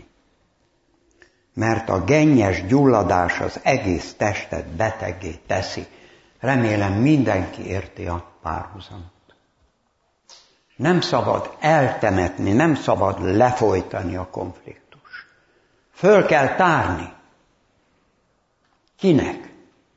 Mert a gennyes gyulladás az egész testet beteggé teszi. Remélem mindenki érti a párhuzamot. Nem szabad eltemetni, nem szabad lefolytani a konfliktus. Föl kell tárni. Kinek?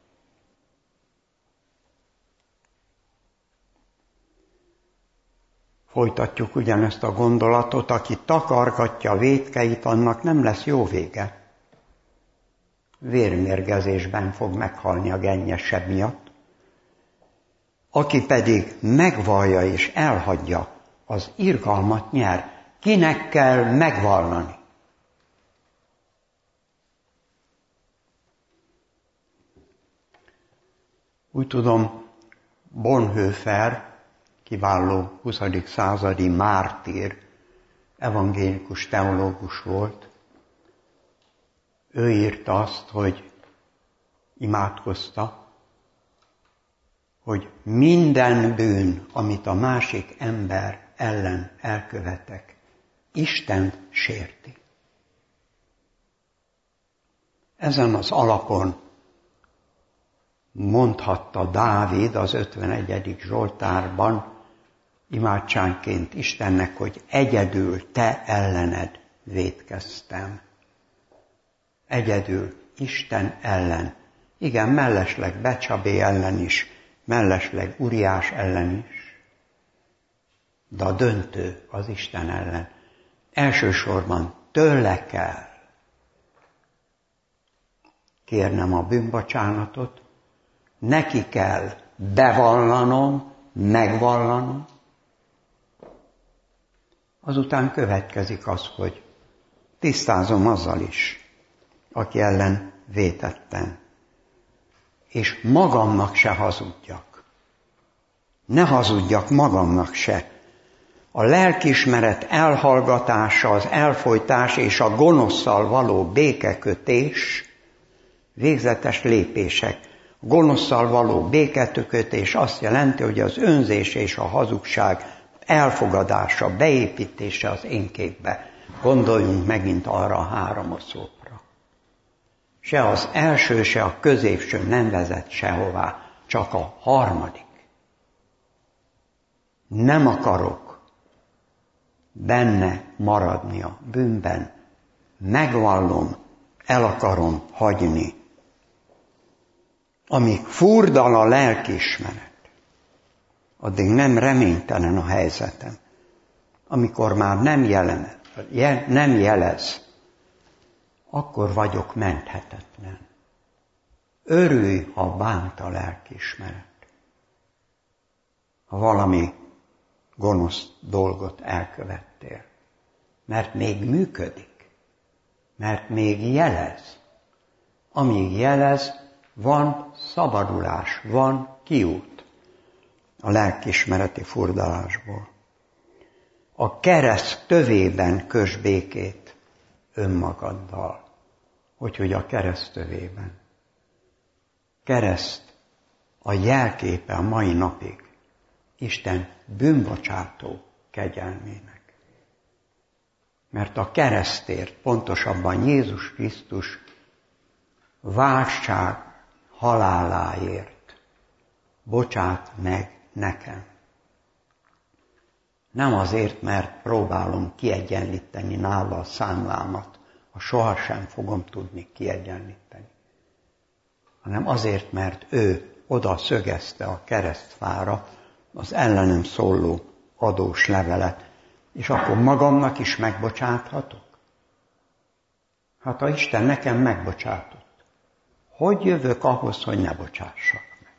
Folytatjuk ugyanezt a gondolatot, aki takargatja a vétkeit, annak nem lesz jó vége. Vérmérgezésben fog meghalni a gennyesebb miatt. Aki pedig megvallja és elhagyja, az irgalmat nyer. Kinek kell megvallani? Úgy tudom, Bonhoeffer, kiváló huszadik századi mártír, evangélikus teológus volt. Ő írta azt, hogy imádkozta, hogy minden bűn, amit a másik ember ellen elkövetek, Istent sérti. Ezen az alapon mondhatta Dávid az ötvenegyedik Zsoltárban imádságként Istennek, hogy egyedül te ellened vétkeztem. Egyedül Isten ellen. Igen, mellesleg Becsabé ellen is, mellesleg Uriás ellen is. De a döntő az Isten ellen. Elsősorban tőle kell kérnem a bűnbocsánatot, neki kell bevallanom, megvallanom. Azután következik az, hogy tisztázom azzal is, aki ellen vétettem. És magamnak se hazudjak. Ne hazudjak magamnak se. A lelkiismeret elhallgatása, az elfojtás és a gonoszszal való békekötés végzetes lépések. A gonoszszal való békekötés azt jelenti, hogy az önzés és a hazugság elfogadása, beépítése az én képbe. Gondoljunk megint arra a három oszlopra. Se az első, se a középső nem vezet sehová, csak a harmadik. Nem akarok benne maradni a bűnben, megvallom, el akarom hagyni. Amíg furdal a lelkiismeret, addig nem reménytelen a helyzetem. Amikor már nem, jelen, nem jelez, akkor vagyok menthetetlen. Örülj, ha bánt a lelkiismeret. Ha valami gonosz dolgot elkövettél. Mert még működik. Mert még jelez. Amíg jelez, van szabadulás, van kiút a lelkiismereti furdalásból. A kereszt tövében köss békét önmagaddal. Hogyhogy a kereszt tövében. Kereszt a jelképe a mai napig Isten bűnbocsátó kegyelmének. Mert a keresztért, pontosabban Jézus Krisztus váltság haláláért bocsát meg nekem. Nem azért, mert próbálom kiegyenlíteni nála a számlámat, ha sohasem fogom tudni kiegyenlíteni, hanem azért, mert ő oda szögezte a keresztfára az ellenem szóló adós levelet, és akkor magamnak is megbocsáthatok? Hát ha Isten nekem megbocsátott, hogy jövök ahhoz, hogy ne bocsássak meg?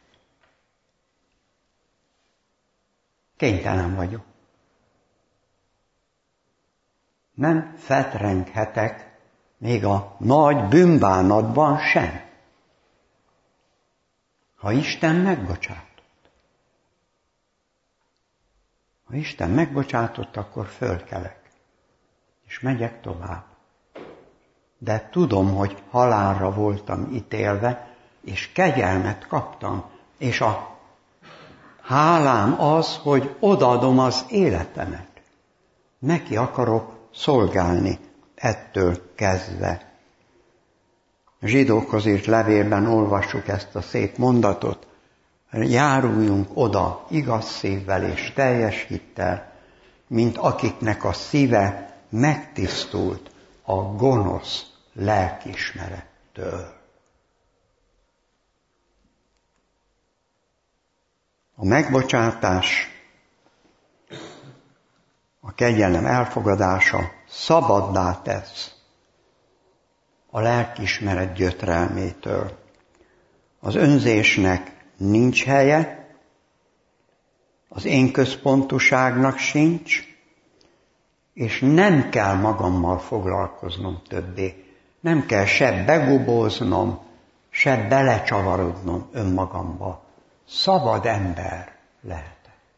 Kénytelen vagyok. Nem fetrenghetek még a nagy bűnbánatban sem. Ha Isten megbocsátott. Ha Isten megbocsátott, akkor fölkelek, és megyek tovább. De tudom, hogy halálra voltam ítélve, és kegyelmet kaptam, és a hálám az, hogy odaadom az életemet. Neki akarok szolgálni ettől kezdve. A zsidókhoz írt levélben olvassuk ezt a szép mondatot. járuljunk oda igaz szívvel és teljes hittel, mint akiknek a szíve megtisztult a gonosz lelkiismerettől. A megbocsátás, a kegyelem elfogadása szabaddá tesz a lelkiismeret gyötrelmétől. Az önzésnek nincs helye, az én központuságnak sincs, és nem kell magammal foglalkoznom többé. Nem kell se begubóznom, se belecsavarodnom önmagamba. Szabad ember lehetek.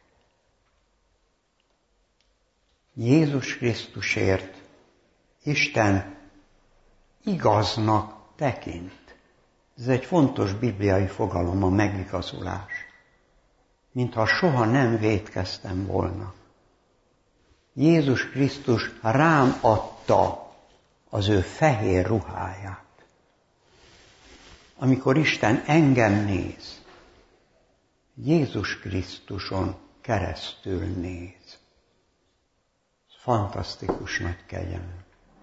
Jézus Krisztusért Isten igaznak tekint. Ez egy fontos bibliai fogalom, a megigazulás. Mintha soha nem vétkeztem volna. Jézus Krisztus rám adta az ő fehér ruháját. Amikor Isten engem néz, Jézus Krisztuson keresztül néz. Fantasztikus nagy kegyelem.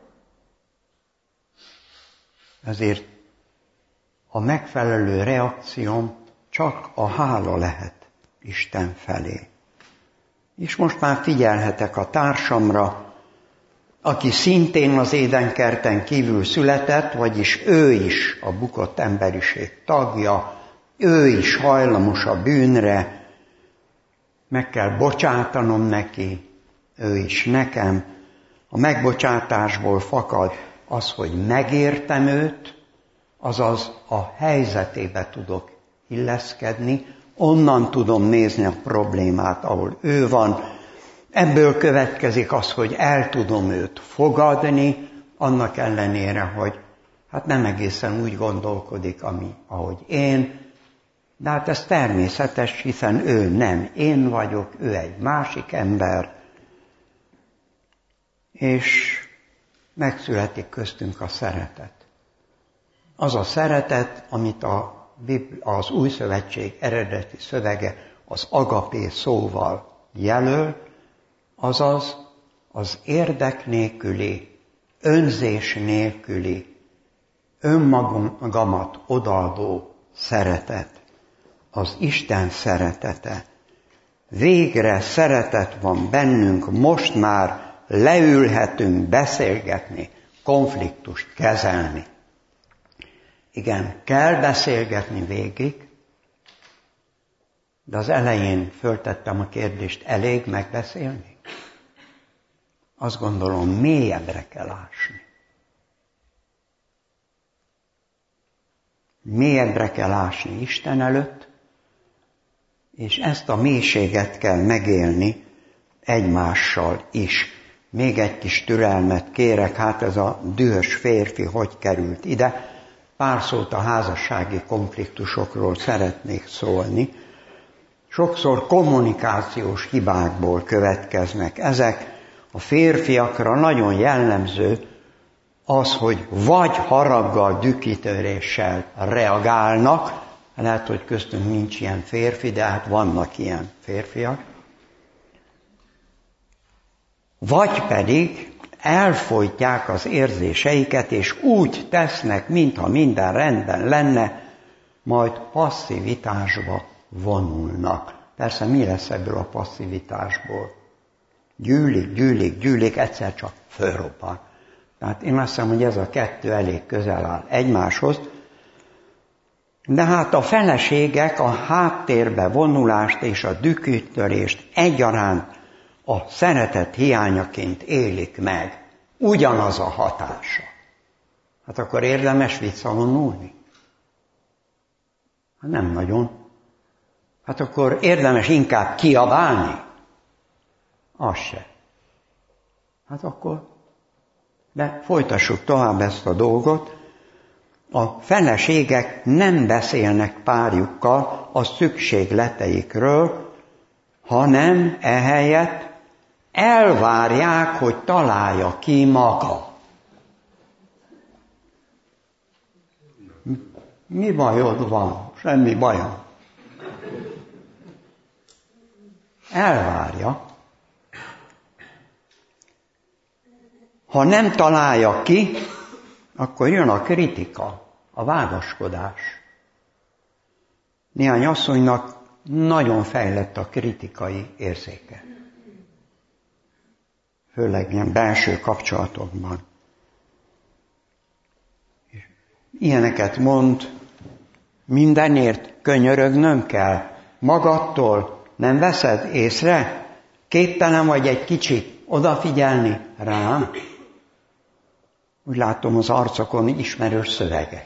Ezért a megfelelő reakcióm csak a hála lehet Isten felé. És most már figyelhetek a társamra, aki szintén az édenkerten kívül született, vagyis ő is a bukott emberiség tagja, ő is hajlamos a bűnre, meg kell bocsátanom neki, ő is nekem. A megbocsátásból fakad az, hogy megértem őt, azaz a helyzetébe tudok illeszkedni, onnan tudom nézni a problémát, ahol ő van. Ebből következik az, hogy el tudom őt fogadni, annak ellenére, hogy hát nem egészen úgy gondolkodik, ami, ahogy én, de hát ez természetes, hiszen ő nem én vagyok, ő egy másik ember, és megszületik köztünk a szeretet. Az a szeretet, amit a az Új Szövetség eredeti szövege az agapé szóval jelöl, azaz az érdek nélküli, önzés nélküli, önmagamat odaadó szeretet, az Isten szeretete. Végre szeretet van bennünk, most már leülhetünk beszélgetni, konfliktust kezelni. Igen, kell beszélgetni végig, de az elején föltettem a kérdést, elég megbeszélni? Azt gondolom, mélyebbre kell ásni. Mélyebbre kell ásni Isten előtt, és ezt a mélységet kell megélni egymással is. Még egy kis türelmet kérek, hát ez a dühös férfi hogy került ide. Pár szót a házassági konfliktusokról szeretnék szólni. Sokszor kommunikációs hibákból következnek ezek. A férfiakra nagyon jellemző az, hogy vagy haraggal, dühkitöréssel reagálnak, lehet, hogy köztünk nincs ilyen férfi, de hát vannak ilyen férfiak. Vagy pedig elfojtják az érzéseiket, és úgy tesznek, mintha minden rendben lenne, majd passzivitásba vonulnak. Persze mi lesz ebből a passzivitásból? Gyűlik, gyűlik, gyűlik, egyszer csak fölrobban. Tehát én azt hiszem, hogy ez a kettő elég közel áll egymáshoz. De hát a feleségek a háttérbe vonulást és a dühkitörést egyaránt a szeretet hiányaként élik meg. Ugyanaz a hatása. Hát akkor érdemes visszavonulni? Hát nem nagyon. Hát akkor érdemes inkább kiabálni? Az se. Hát akkor, de folytassuk tovább ezt a dolgot. A feleségek nem beszélnek párjukkal a szükségleteikről, hanem ehelyett elvárják, hogy találja ki maga. Mi bajod van? Semmi bajom. elvárja. Ha nem találja ki, akkor jön a kritika, a vádaskodás. Néhány asszonynak nagyon fejlett a kritikai érzéke. Főleg ilyen belső kapcsolatokban. Ilyeneket mond, mindenért könyörögnöm kell. Magadtól nem veszed észre? Képtelen vagy egy kicsit odafigyelni rám? Úgy látom az arcokon ismerős szövegek.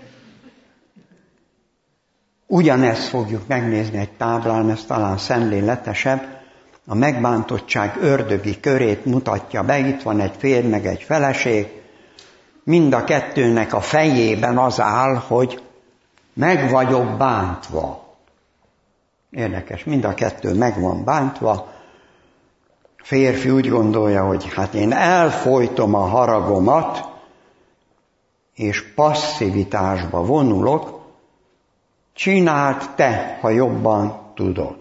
Ugyanezt fogjuk megnézni egy táblán, ez talán szemléletesebb. A megbántottság ördögi körét mutatja be, itt van egy férj meg egy feleség. Mind a kettőnek a fejében az áll, hogy meg vagyok bántva. Érdekes, mind a kettő meg van bántva. A férfi úgy gondolja, hogy hát én elfojtom a haragomat, és passzivitásba vonulok, csináld te, ha jobban tudod.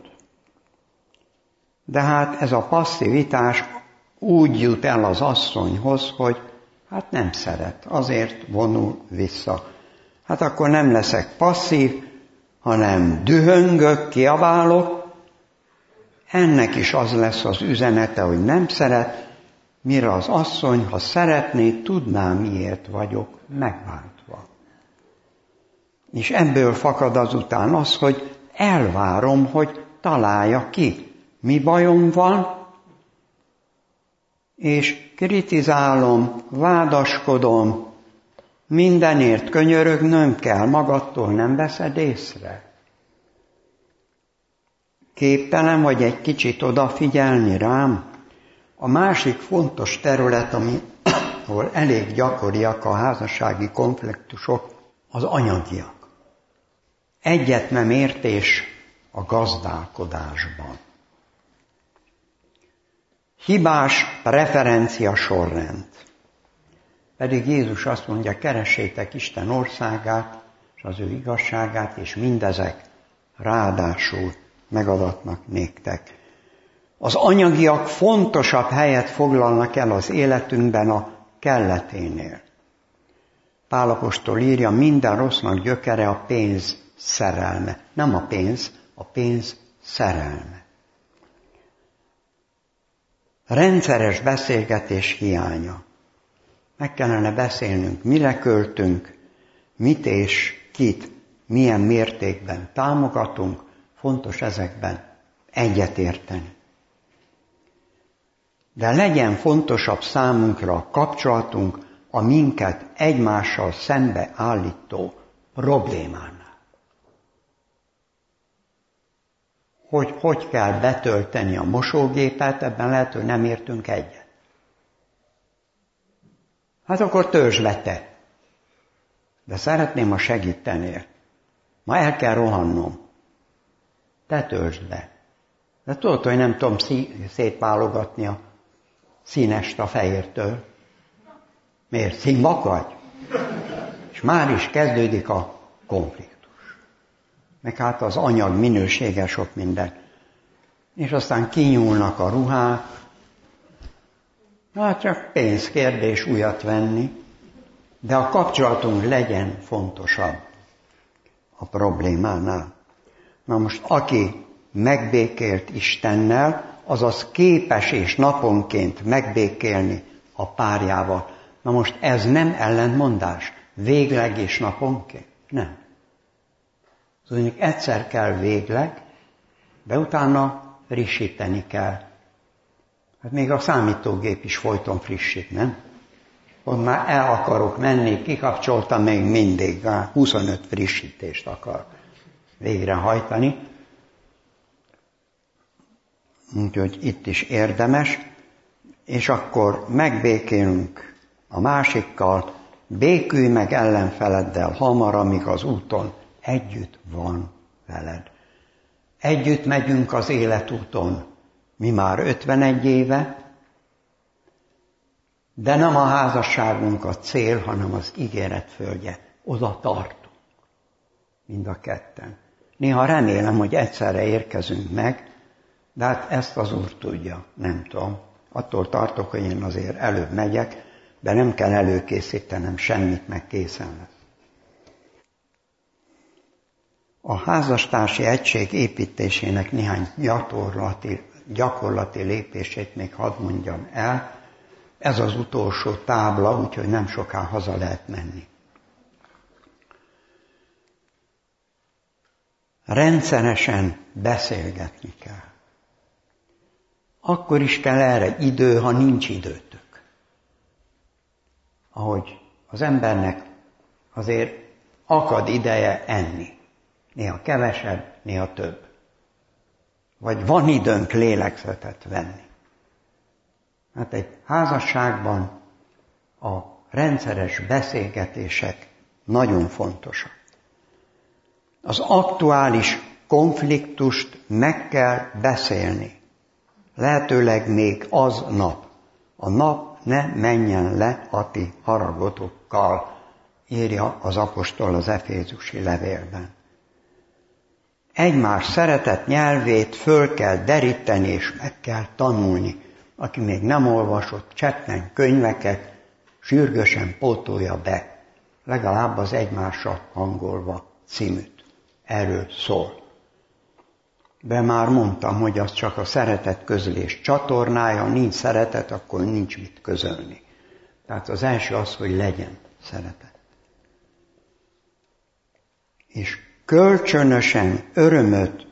De hát ez a passzivitás úgy jut el az asszonyhoz, hogy hát nem szeret, azért vonul vissza. Hát akkor nem leszek passzív, hanem dühöngök, kiabálok. Ennek is az lesz az üzenete, hogy nem szeret, mire az asszony, ha szeretné, tudná, miért vagyok megbántva. És ebből fakad azután az, hogy elvárom, hogy találja ki, mi bajom van, és kritizálom, vádaskodom, mindenért könyörögnöm kell, magadtól nem veszed észre. Képtelen vagy egy kicsit odafigyelni rám. A másik fontos terület, ami, ahol elég gyakoriak a házassági konfliktusok, az anyagiak. Egyet nem értés a gazdálkodásban. Hibás preferencia sorrend. Pedig Jézus azt mondja, keressétek Isten országát, és az ő igazságát, és mindezek ráadásul megadatnak néktek. Az anyagiak fontosabb helyet foglalnak el az életünkben a kelleténél. Pál apostol írja, minden rossznak gyökere a pénz szerelme. Nem a pénz, a pénz szerelme. Rendszeres beszélgetés hiánya. Meg kellene beszélnünk, mire költünk, mit és kit, milyen mértékben támogatunk, fontos ezekben egyetérteni. De legyen fontosabb számunkra a kapcsolatunk a minket egymással szembe állító problémánál. Hogy hogy kell betölteni a mosógépet, ebben lehet, hogy nem értünk egyet. Hát akkor töltsd be te. De szeretném, ha segítenél. Ma el kell rohannom. Te töltsd be. De tudod, hogy nem tudom szétválogatni a színest a fehértől. Miért? Színvak vagy? És már is kezdődik a konfliktus. Meg hát az anyag minősége sok minden. És aztán kinyúlnak a ruhák. Hát csak pénzkérdés újat venni. De a kapcsolatunk legyen fontosabb a problémánál. Na most, aki megbékélt Istennel, azaz képes és naponként megbékélni a párjával. Na most ez nem ellentmondás. Végleg és naponként? Nem. Szóval egyszer kell végleg, de utána frissíteni kell. Hát még a számítógép is folyton frissít, nem? Ott már el akarok menni, kikapcsoltam még mindig, huszonöt frissítést akar végrehajtani. Úgyhogy itt is érdemes, és akkor megbékélünk a másikkal, békülj meg ellenfeleddel hamar, amíg az úton együtt van veled. Együtt megyünk az életúton, mi már ötvenegy éve, de nem a házasságunk a cél, hanem az ígéret földje. Oda tartunk, mind a ketten. Néha remélem, hogy egyszerre érkezünk meg, De hát ezt az Úr tudja, nem tudom. Attól tartok, hogy én azért előbb megyek, de nem kell előkészítenem semmit, meg készen lesz. A házastársi egység építésének néhány gyakorlati, gyakorlati lépését még hadd mondjam el. Ez az utolsó tábla, úgyhogy nem soká haza lehet menni. Rendszeresen beszélgetni kell. Akkor is kell erre idő, ha nincs időtök. Ahogy az embernek azért akad ideje enni. Néha kevesebb, néha több. Vagy van időnk lélegzetet venni. Hát egy házasságban a rendszeres beszélgetések nagyon fontosak. Az aktuális konfliktust meg kell beszélni. Lehetőleg még aznap. A nap ne menjen le a ti haragotokkal, írja az apostol az efézusi levélben. Egymás szeretett nyelvét föl kell deríteni és meg kell tanulni. Aki még nem olvasott csettlen könyveket, sürgősen pótolja be, legalább az Egymással hangolva címűt. Erről szól. De már mondtam, hogy az csak a szeretet közlés csatornája, nincs szeretet, akkor nincs mit közölni. Tehát az első az, hogy legyen szeretet. És kölcsönösen örömöt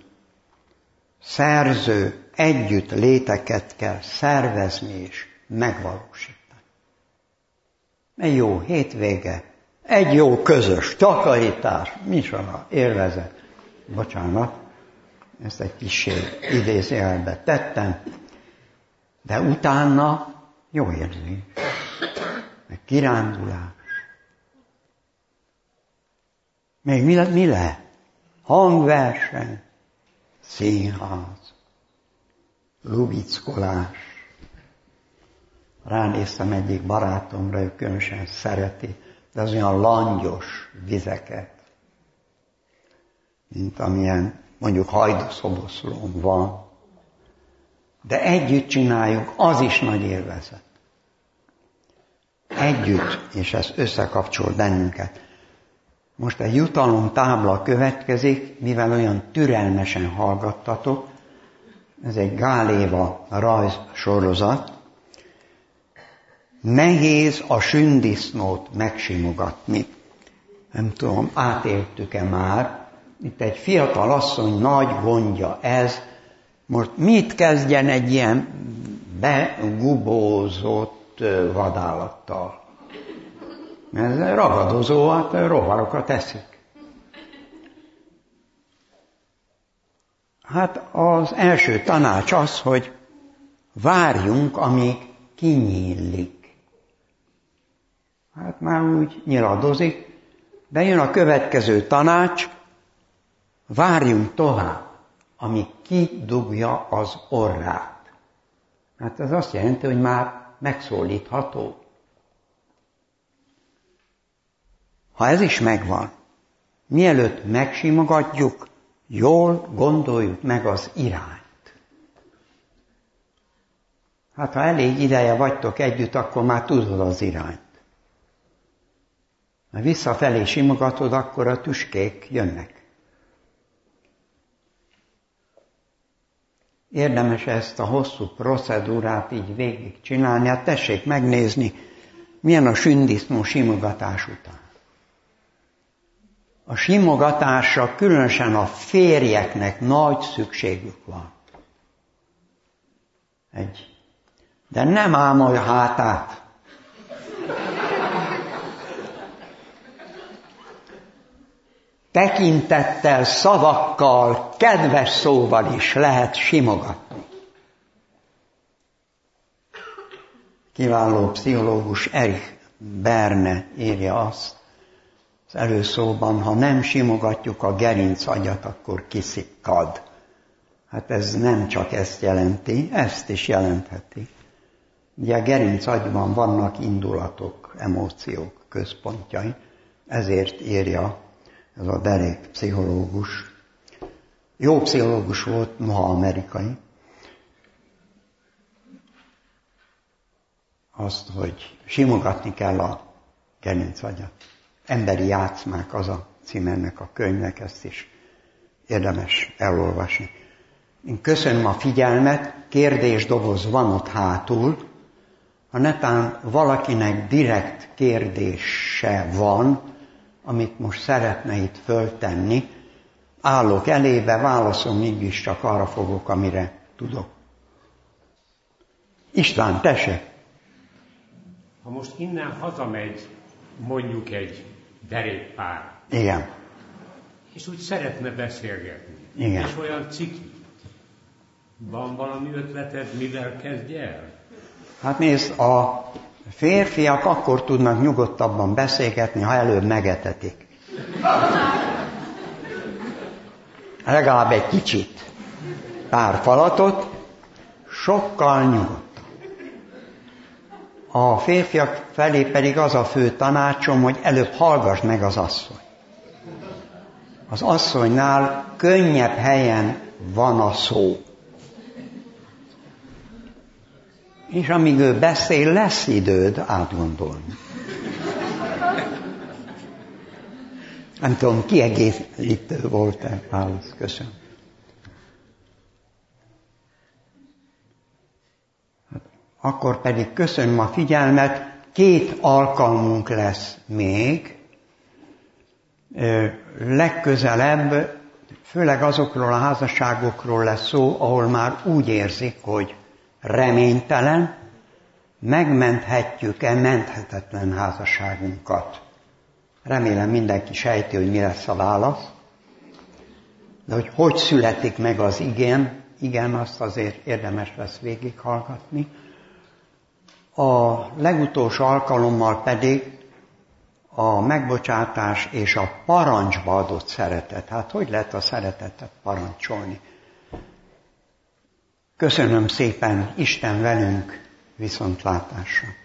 szerző együtt léteket kell szervezni és megvalósítani. Egy jó hétvége, egy jó közös takarítás, micsoda élvezet. Bocsánat, ezt egy kissé idézőjelbe tettem, de utána jó érzés, meg kirándulás. Még mi, mi lehet? Hangverseny, színház, lubickolás. Ránéztem egyik barátomra, ő különösen szereti, de az olyan langyos vizeket, mint amilyen mondjuk Hajdúszoboszlón van. De együtt csináljuk, az is nagy élvezet. Együtt, és ez összekapcsol bennünket. Most egy jutalomtábla következik, mivel olyan türelmesen hallgattatok. Ez egy Gál Éva rajzsorozat. Nehéz a sündisznót megsimogatni. Nem tudom, átéltük-e már. Itt egy fiatal asszony nagy gondja ez. Most mit kezdjen egy ilyen begubózott vadállattal? Ez ragadozó, hát rovarokat eszik. Hát az első tanács az, hogy várjunk, amíg kinyílik. Hát már úgy nyiladozik, de jön a következő tanács, várjunk tovább, amíg kidugja az orrát. Hát ez azt jelenti, hogy már megszólítható. Ha ez is megvan, mielőtt megsimogatjuk, jól gondoljuk meg az irányt. Hát ha elég ideje vagytok együtt, akkor már tudod az irányt. Ha visszafelé simogatod, akkor a tüskék jönnek. Érdemes ezt a hosszú procedúrát így végig csinálni, hát tessék megnézni, milyen a sündisznó simogatás után. A simogatásra különösen a férjeknek nagy szükségük van. Egy. De nem ámolj hátát. Tekintettel, szavakkal, kedves szóval is lehet simogatni. Kiváló pszichológus Erich Berne írja azt az előszóban, ha nem simogatjuk a gerincagyat, akkor kiszikkad. Hát ez nem csak ezt jelenti, ezt is jelentheti. Ugye a gerincagyban vannak indulatok, emóciók központjai, ezért írja ez a derék pszichológus. Jó pszichológus volt, noha amerikai. azt, hogy simogatni kell a gerincagyat. Emberi játszmák az a cím ennek a könyvnek, ezt is érdemes elolvasni. Én köszönöm a figyelmet, kérdésdoboz van ott hátul. Ha netán valakinek direkt kérdése van, amit most szeretne itt föltenni, állok elébe, válaszom mégis csak arra fogok, amire tudok. István, tessék! Ha most innen hazamegy mondjuk egy derékpár, igen, és úgy szeretne beszélgetni, igen, és olyan ciki, van valami ötleted, mivel kezdj el? Hát nézd, a férfiak akkor tudnak nyugodtabban beszélgetni, ha előbb megetetik. Legalább egy kicsit. Pár falatot, sokkal nyugodtabb. A férfiak felé pedig az a fő tanácsom, hogy előbb hallgass meg az asszony. Az asszonynál könnyebb helyen van a szó. És amíg ő beszél, lesz időd átgondolni. Nem tudom, kiegészítő volt-e válasz. Köszönöm. Akkor pedig köszönöm a figyelmet. Két alkalmunk lesz még. Legközelebb, főleg azokról a házasságokról lesz szó, ahol már úgy érzik, hogy reménytelen, megmenthetjük-e menthetetlen házasságunkat. Remélem mindenki sejti, hogy mi lesz a válasz. De hogy hogy születik meg az igen, igen, azt azért érdemes lesz végighallgatni. A legutolsó alkalommal pedig a megbocsátás és a parancsba adott szeretet. Hát hogy lehet a szeretetet parancsolni? Köszönöm szépen, Isten velünk, viszontlátásra!